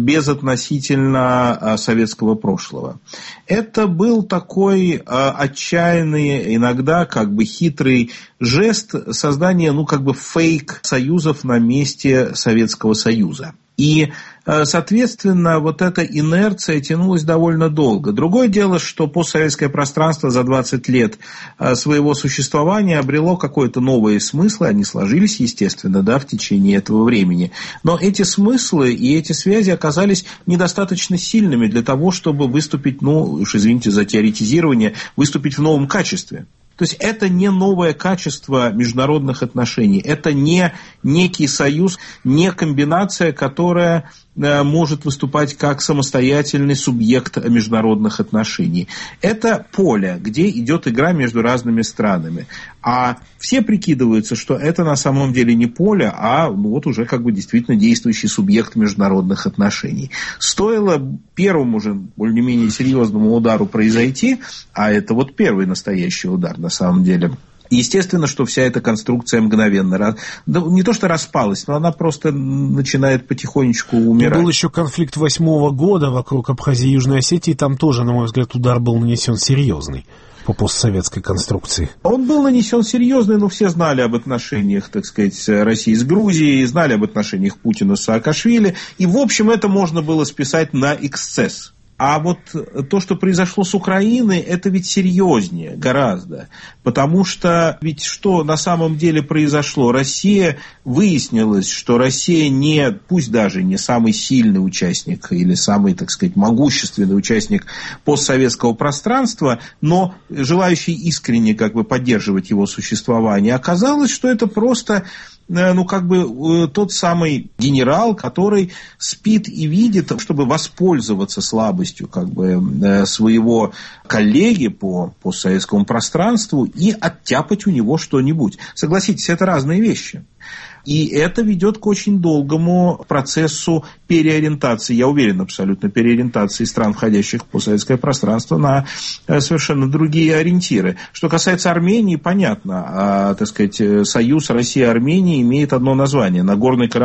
S2: безотносительно советского прошлого. Это был такой отчаянный, иногда как бы хитрый жест создания, ну, как бы фейк-союзов на месте Советского Союза. И, соответственно, вот эта инерция тянулась довольно долго. Другое дело, что постсоветское пространство за двадцать лет своего существования обрело какое-то новое смысло, они сложились, естественно, да, в течение этого времени. Но эти смыслы и эти связи оказались недостаточно сильными для того, чтобы выступить, ну, уж извините за теоретизирование, выступить в новом качестве. То есть это не новое качество международных отношений, это не некий союз, не комбинация, которая может выступать как самостоятельный субъект международных отношений. Это поле, где идет игра между разными странами. А все прикидываются, что это на самом деле не поле, а ну, вот уже как бы действительно действующий субъект международных отношений. Стоило первому же более-менее серьезному удару произойти, а это вот первый настоящий удар на самом деле, естественно, что вся эта конструкция мгновенно, да, не то что распалась, но она просто начинает потихонечку умирать.
S1: Был еще конфликт восьмого года вокруг Абхазии и Южной Осетии, там тоже, на мой взгляд, удар был нанесен серьезный по постсоветской конструкции.
S2: Он был нанесен серьезный, но все знали об отношениях, так сказать, России с Грузией, знали об отношениях Путина с Саакашвили, и, в общем, это можно было списать на эксцесс. А вот то, что произошло с Украиной, это ведь серьезнее гораздо. Потому что ведь что на самом деле произошло? Россия, выяснилось, что Россия не, пусть даже не самый сильный участник или самый, так сказать, могущественный участник постсоветского пространства, но желающий искренне как бы поддерживать его существование. Оказалось, что это просто... ну, как бы тот самый генерал, который спит и видит, чтобы воспользоваться слабостью как бы своего коллеги по постсоветскому пространству и оттяпать у него что-нибудь. Согласитесь, это разные вещи. И это ведет к очень долгому процессу переориентации, я уверен абсолютно, переориентации стран, входящих в постсоветское пространство, на совершенно другие ориентиры. Что касается Армении, понятно, а, так сказать, союз России и Армении имеет одно название – Нагорный Карабах.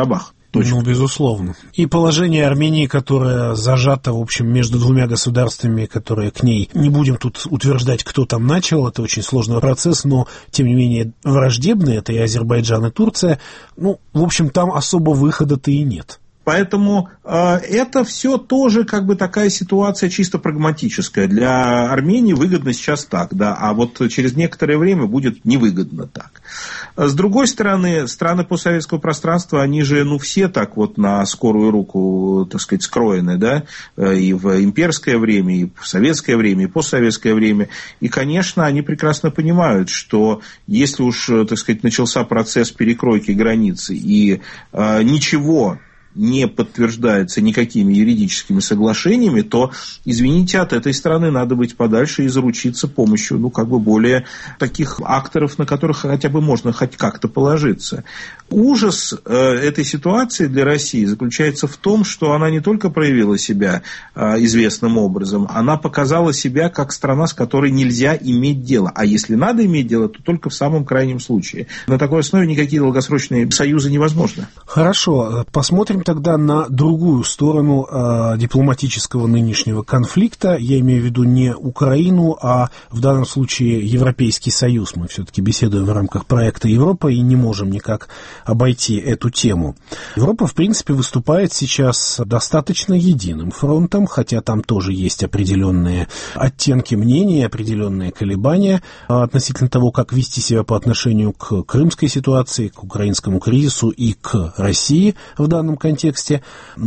S2: Точка.
S1: Ну, безусловно. И положение Армении, которое зажато, в общем, между двумя государствами, которые к ней, не будем тут утверждать, кто там начал, это очень сложный процесс, но, тем не менее, враждебный, это и Азербайджан, и Турция. Ну, в общем, там особо выхода-то и нет.
S2: Поэтому э, это все тоже как бы такая ситуация чисто прагматическая. Для Армении выгодно сейчас так, да, а вот через некоторое время будет невыгодно так. С другой стороны, страны постсоветского пространства, они же, ну, все так вот на скорую руку, так сказать, скроены, да, и в имперское время, и в советское время, и в постсоветское время. И, конечно, они прекрасно понимают, что если уж, так сказать, начался процесс перекройки границы, и э, ничего не подтверждается никакими юридическими соглашениями, то, извините, от этой страны надо быть подальше и заручиться помощью, ну, как бы более таких акторов, на которых хотя бы можно хоть как-то положиться. Ужас э, этой ситуации для России заключается в том, что она не только проявила себя э, известным образом, она показала себя как страна, с которой нельзя иметь дело. А если надо иметь дело, то только в самом крайнем случае. На такой основе никакие долгосрочные союзы невозможны.
S1: Хорошо, посмотрим тогда на другую сторону э, дипломатического нынешнего конфликта. Я имею в виду не Украину, а в данном случае Европейский Союз. Мы все-таки беседуем в рамках проекта Европа и не можем никак обойти эту тему. Европа, в принципе, выступает сейчас достаточно единым фронтом, хотя там тоже есть определенные оттенки мнений, определенные колебания относительно того, как вести себя по отношению к крымской ситуации, к украинскому кризису и к России в данном контексте.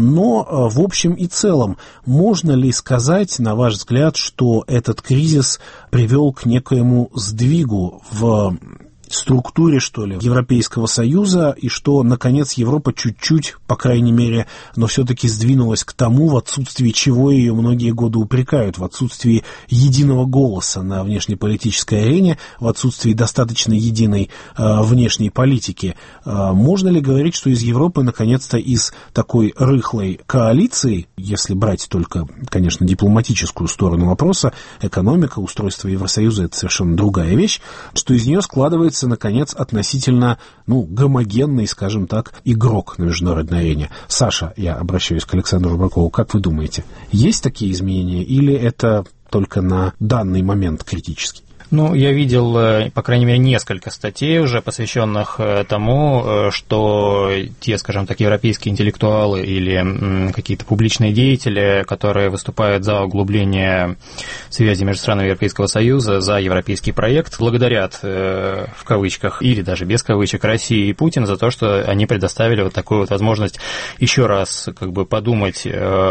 S1: Но, в общем и целом, можно ли сказать, на ваш взгляд, что этот кризис привел к некоему сдвигу в структуре, что ли, Европейского Союза, и что, наконец, Европа чуть-чуть, по крайней мере, но все-таки сдвинулась к тому, в отсутствии чего ее многие годы упрекают, в отсутствии единого голоса на внешнеполитической арене, в отсутствии достаточно единой э, внешней политики. Э, можно ли говорить, что из Европы, наконец-то, из такой рыхлой коалиции, если брать только, конечно, дипломатическую сторону вопроса, экономика, устройство Евросоюза — это совершенно другая вещь, что из нее складывается, наконец, относительно, ну, гомогенный, скажем так, игрок на международной арене. Саша, я обращаюсь к Александру Рыбакову, как вы думаете, есть такие изменения или это только на данный момент критически?
S4: Ну, я видел, по крайней мере, несколько статей уже, посвященных тому, что те, скажем так, европейские интеллектуалы или какие-то публичные деятели, которые выступают за углубление связи между странами Европейского Союза, за европейский проект, благодарят, в кавычках, или даже без кавычек, России и Путина за то, что они предоставили вот такую вот возможность еще раз как бы подумать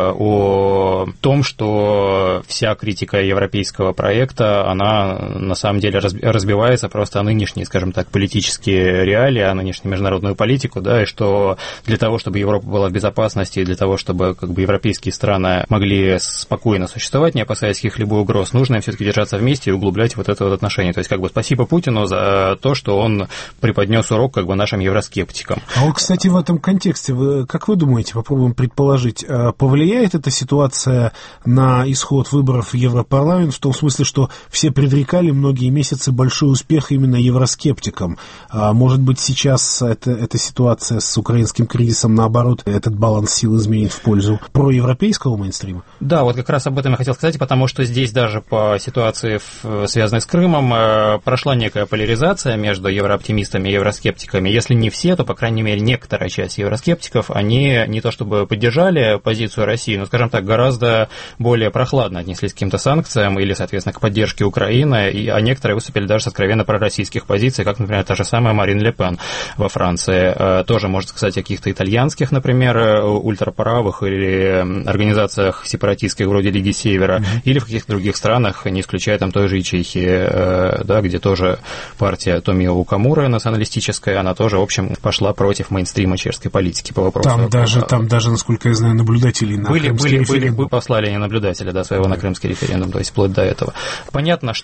S4: о том, что вся критика европейского проекта, она на самом деле разбивается просто о нынешние, скажем так, политические реалии, о нынешнюю международную политику, да, и что для того, чтобы Европа была в безопасности, и для того, чтобы как бы европейские страны могли спокойно существовать, не опасаясь каких-либо угроз, нужно им все-таки держаться вместе и углублять вот это вот отношение. То есть, как бы, спасибо Путину за то, что он преподнес урок как бы нашим евроскептикам.
S1: А вот, кстати, в этом контексте, вы, как вы думаете, попробуем предположить, повлияет эта ситуация на исход выборов в Европарламент в том смысле, что все предрекали многие месяцы большой успех именно евроскептикам. А может быть, сейчас это, эта ситуация с украинским кризисом, наоборот, этот баланс сил изменит в пользу проевропейского мейнстрима?
S4: Да, вот как раз об этом я хотел сказать, потому что здесь даже по ситуации, связанной с Крымом, прошла некая поляризация между еврооптимистами и евроскептиками. Если не все, то, по крайней мере, некоторая часть евроскептиков, они не то чтобы поддержали позицию России, но, скажем так, гораздо более прохладно отнеслись к каким-то санкциям или, соответственно, к поддержке Украины, и а некоторые выступили даже с откровенно пророссийских позиций, как, например, та же самая Марин Ле Пен во Франции. Тоже можно сказать о каких-то итальянских, например, ультраправых или организациях сепаратистских вроде Лиги Севера, mm-hmm. или в каких-то других странах, не исключая там той же и Чехии, да, где тоже партия Томио Укамуры националистическая, она тоже, в общем, пошла против мейнстрима чешской политики по вопросу.
S1: Там даже, там даже, насколько я знаю, наблюдатели на
S4: были,
S1: крымский
S4: были,
S1: референдум.
S4: Были, послали они наблюдателя, да, своего на крымский референдум, то есть вплоть до этого. Понятно, что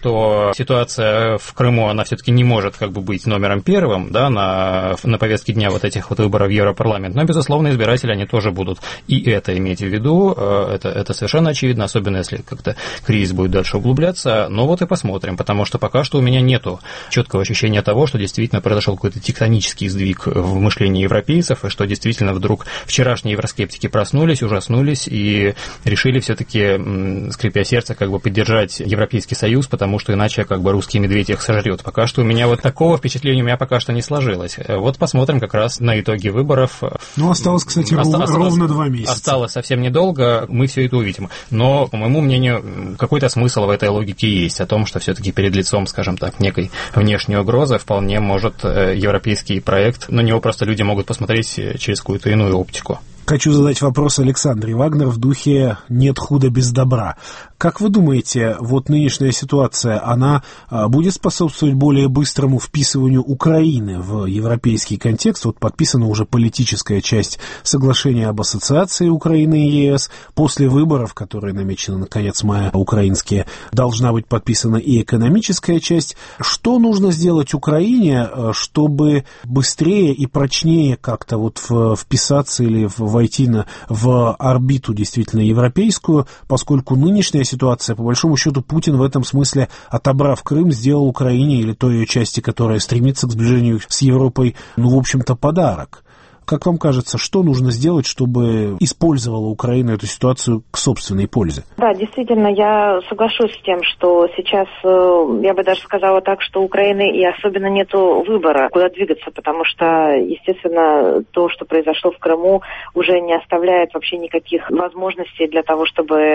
S4: что ситуация в Крыму, она все-таки не может как бы быть номером первым, да, на, на повестке дня вот этих вот выборов в Европарламент, но, безусловно, избиратели, они тоже будут и это иметь в виду, это, это совершенно очевидно, особенно если как-то кризис будет дальше углубляться, но вот и посмотрим, потому что пока что у меня нету четкого ощущения того, что действительно произошел какой-то тектонический сдвиг в мышлении европейцев, и что действительно вдруг вчерашние евроскептики проснулись, ужаснулись и решили все-таки, скрипя сердце, как бы поддержать Европейский Союз, потому что иначе как бы русский медведь их сожрет. Пока что у меня вот такого впечатления у меня пока что не сложилось. Вот посмотрим как раз на итоги выборов.
S1: Ну, осталось, кстати, Оста- ров- ровно два месяца.
S4: Осталось совсем недолго, мы все это увидим. Но, по моему мнению, какой-то смысл в этой логике есть, о том, что все-таки перед лицом, скажем так, некой внешней угрозы вполне может европейский проект, на него просто люди могут посмотреть через какую-то иную оптику.
S1: Хочу задать вопрос Александре Вагнер в духе «нет худа без добра». Как вы думаете, вот нынешняя ситуация, она будет способствовать более быстрому вписыванию Украины в европейский контекст? Вот подписана уже политическая часть соглашения об ассоциации Украины и ЕС. После выборов, которые намечены на конец мая, украинские, должна быть подписана и экономическая часть. Что нужно сделать Украине, чтобы быстрее и прочнее как-то вот вписаться или в войти на, в орбиту действительно европейскую, поскольку нынешняя ситуация, по большому счету, Путин в этом смысле, отобрав Крым, сделал Украине или той ее части, которая стремится к сближению с Европой, ну, в общем-то, подарок. Как вам кажется, что нужно сделать, чтобы использовала Украина эту ситуацию к собственной пользе?
S5: Да, действительно, я соглашусь с тем, что сейчас, я бы даже сказала так, что у Украины и особенно нету выбора, куда двигаться, потому что, естественно, то, что произошло в Крыму, уже не оставляет вообще никаких возможностей для того,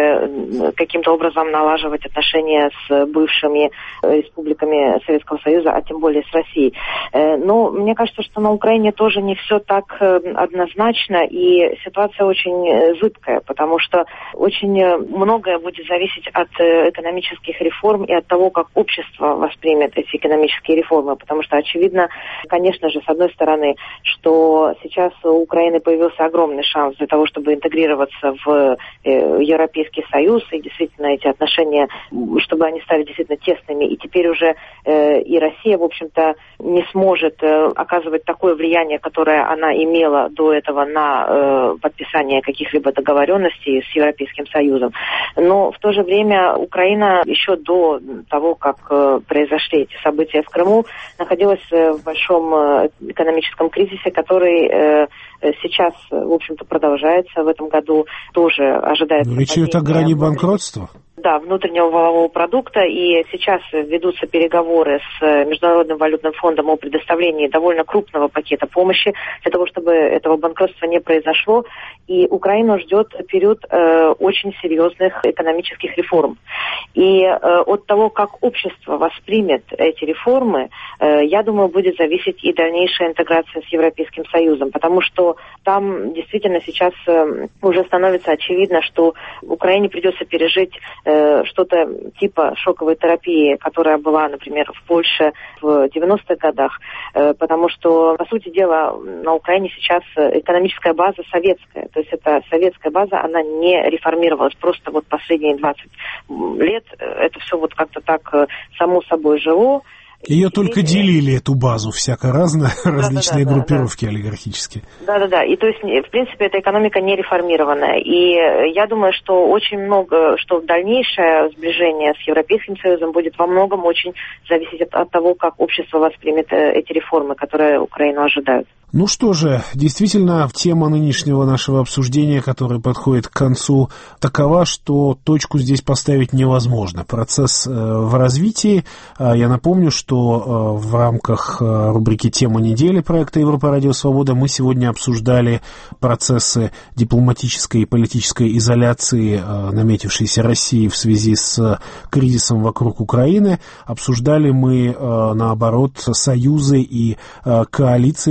S5: чтобы каким-то образом налаживать отношения с бывшими республиками Советского Союза, а тем более с Россией. Но мне кажется, что на Украине тоже не все так однозначно, и ситуация очень зыбкая, потому что очень многое будет зависеть от экономических реформ и от того, как общество воспримет эти экономические реформы, потому что очевидно, конечно же, с одной стороны, что сейчас у Украины появился огромный шанс для того, чтобы интегрироваться в Европейский Союз, и действительно эти отношения, чтобы они стали действительно тесными, и теперь уже и Россия, в общем-то, не сможет оказывать такое влияние, которое она имеет имела до этого на э, подписание каких-либо договоренностей с Европейским Союзом. Но в то же время Украина еще до того, как э, произошли эти события в Крыму, находилась э, в большом э, экономическом кризисе, который э, сейчас, в общем-то, продолжается в этом году, тоже ожидается...
S1: Но речь идет о грани банкротства?
S5: Да, внутреннего валового продукта, и сейчас ведутся переговоры с Международным валютным фондом о предоставлении довольно крупного пакета помощи для того, чтобы этого банкротства не произошло, и Украину ждет период э, очень серьезных экономических реформ. И э, от того, как общество воспримет эти реформы, э, я думаю, будет зависеть и дальнейшая интеграция с Европейским Союзом, потому что там действительно сейчас э, уже становится очевидно, что Украине придется пережить что-то типа шоковой терапии, которая была, например, в Польше в девяностых годах, потому что, по сути дела, на Украине сейчас экономическая база советская, то есть эта советская база, она не реформировалась, просто вот последние двадцать лет это все вот как-то так само собой жило.
S1: Ее только делили, эту базу, всяко разно, да, различные да, да, группировки да, да. олигархические.
S5: Да-да-да, и то есть, в принципе, эта экономика не реформированная. И я думаю, что очень много, что дальнейшее сближение с Европейским Союзом будет во многом очень зависеть от, от того, как общество воспримет эти реформы, которые Украину ожидают.
S1: Ну что же, действительно, тема нынешнего нашего обсуждения, которое подходит к концу, такова, что точку здесь поставить невозможно. Процесс э, в развитии. Э, я напомню, что э, в рамках э, рубрики «Тема недели» проекта «Европа. Радио Свобода» мы сегодня обсуждали процессы дипломатической и политической изоляции, э, наметившейся России в связи с кризисом вокруг Украины. Обсуждали мы, э, наоборот, союзы и э, коалиции, которые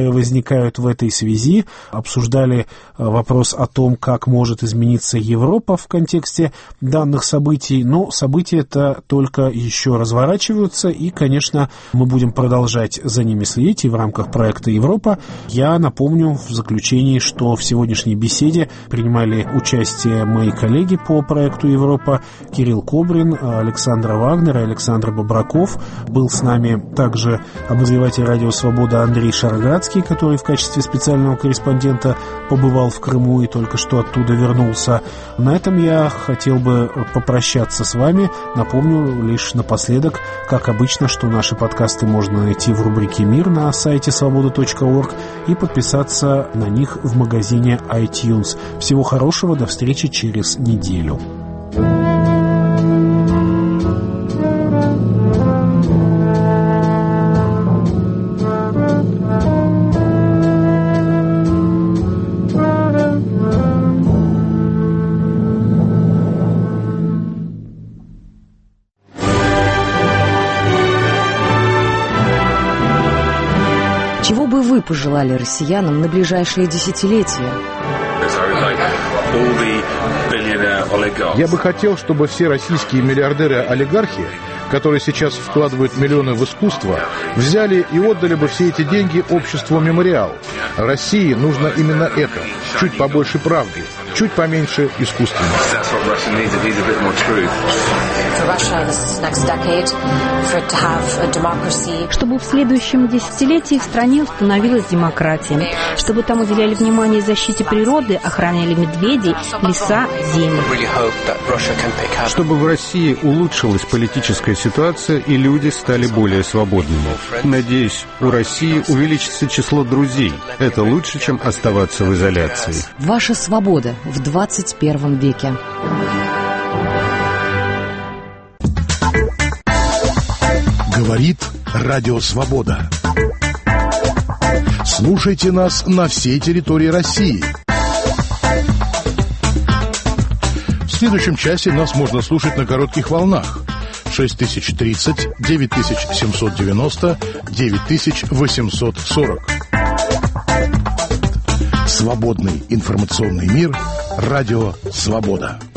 S1: которые возникают в этой связи. Обсуждали вопрос о том, как может измениться Европа в контексте данных событий. Но события-то только еще разворачиваются, и, конечно, мы будем продолжать за ними следить и в рамках проекта «Европа». Я напомню в заключении, что в сегодняшней беседе принимали участие мои коллеги по проекту «Европа» Кирилл Кобрин, Александр Вагнер и Александр Бобраков. Был с нами также обозреватель «Радио Свобода» Андрей Шароградский, который в качестве специального корреспондента побывал в Крыму и только что оттуда вернулся. На этом я хотел бы попрощаться с вами. Напомню лишь напоследок, как обычно, что наши подкасты можно найти в рубрике «Мир» на сайте свобода точка орг и подписаться на них в магазине iTunes. Всего хорошего, до встречи через неделю.
S6: Чего бы вы пожелали россиянам на ближайшие десятилетия?
S7: Я бы хотел, чтобы все российские миллиардеры-олигархи, которые сейчас вкладывают миллионы в искусство, взяли и отдали бы все эти деньги обществу «Мемориал». России нужно именно это. Чуть побольше правды, чуть поменьше искусственности.
S8: Чтобы в следующем десятилетии в стране установилась демократия, чтобы там уделяли внимание защите природы, охраняли медведей, леса, земли.
S9: Чтобы в России улучшилась политическая ситуация и люди стали более свободными. Надеюсь, у России увеличится число друзей. Это лучше, чем оставаться в изоляции.
S6: Ваша свобода в двадцать первом веке.
S10: Говорит Радио Свобода. Слушайте нас на всей территории России. В следующем часе нас можно слушать на коротких волнах. шесть тысяч тридцать, девять тысяч семьсот девяносто, девять тысяч восемьсот сорок. Свободный информационный мир. Радио Свобода.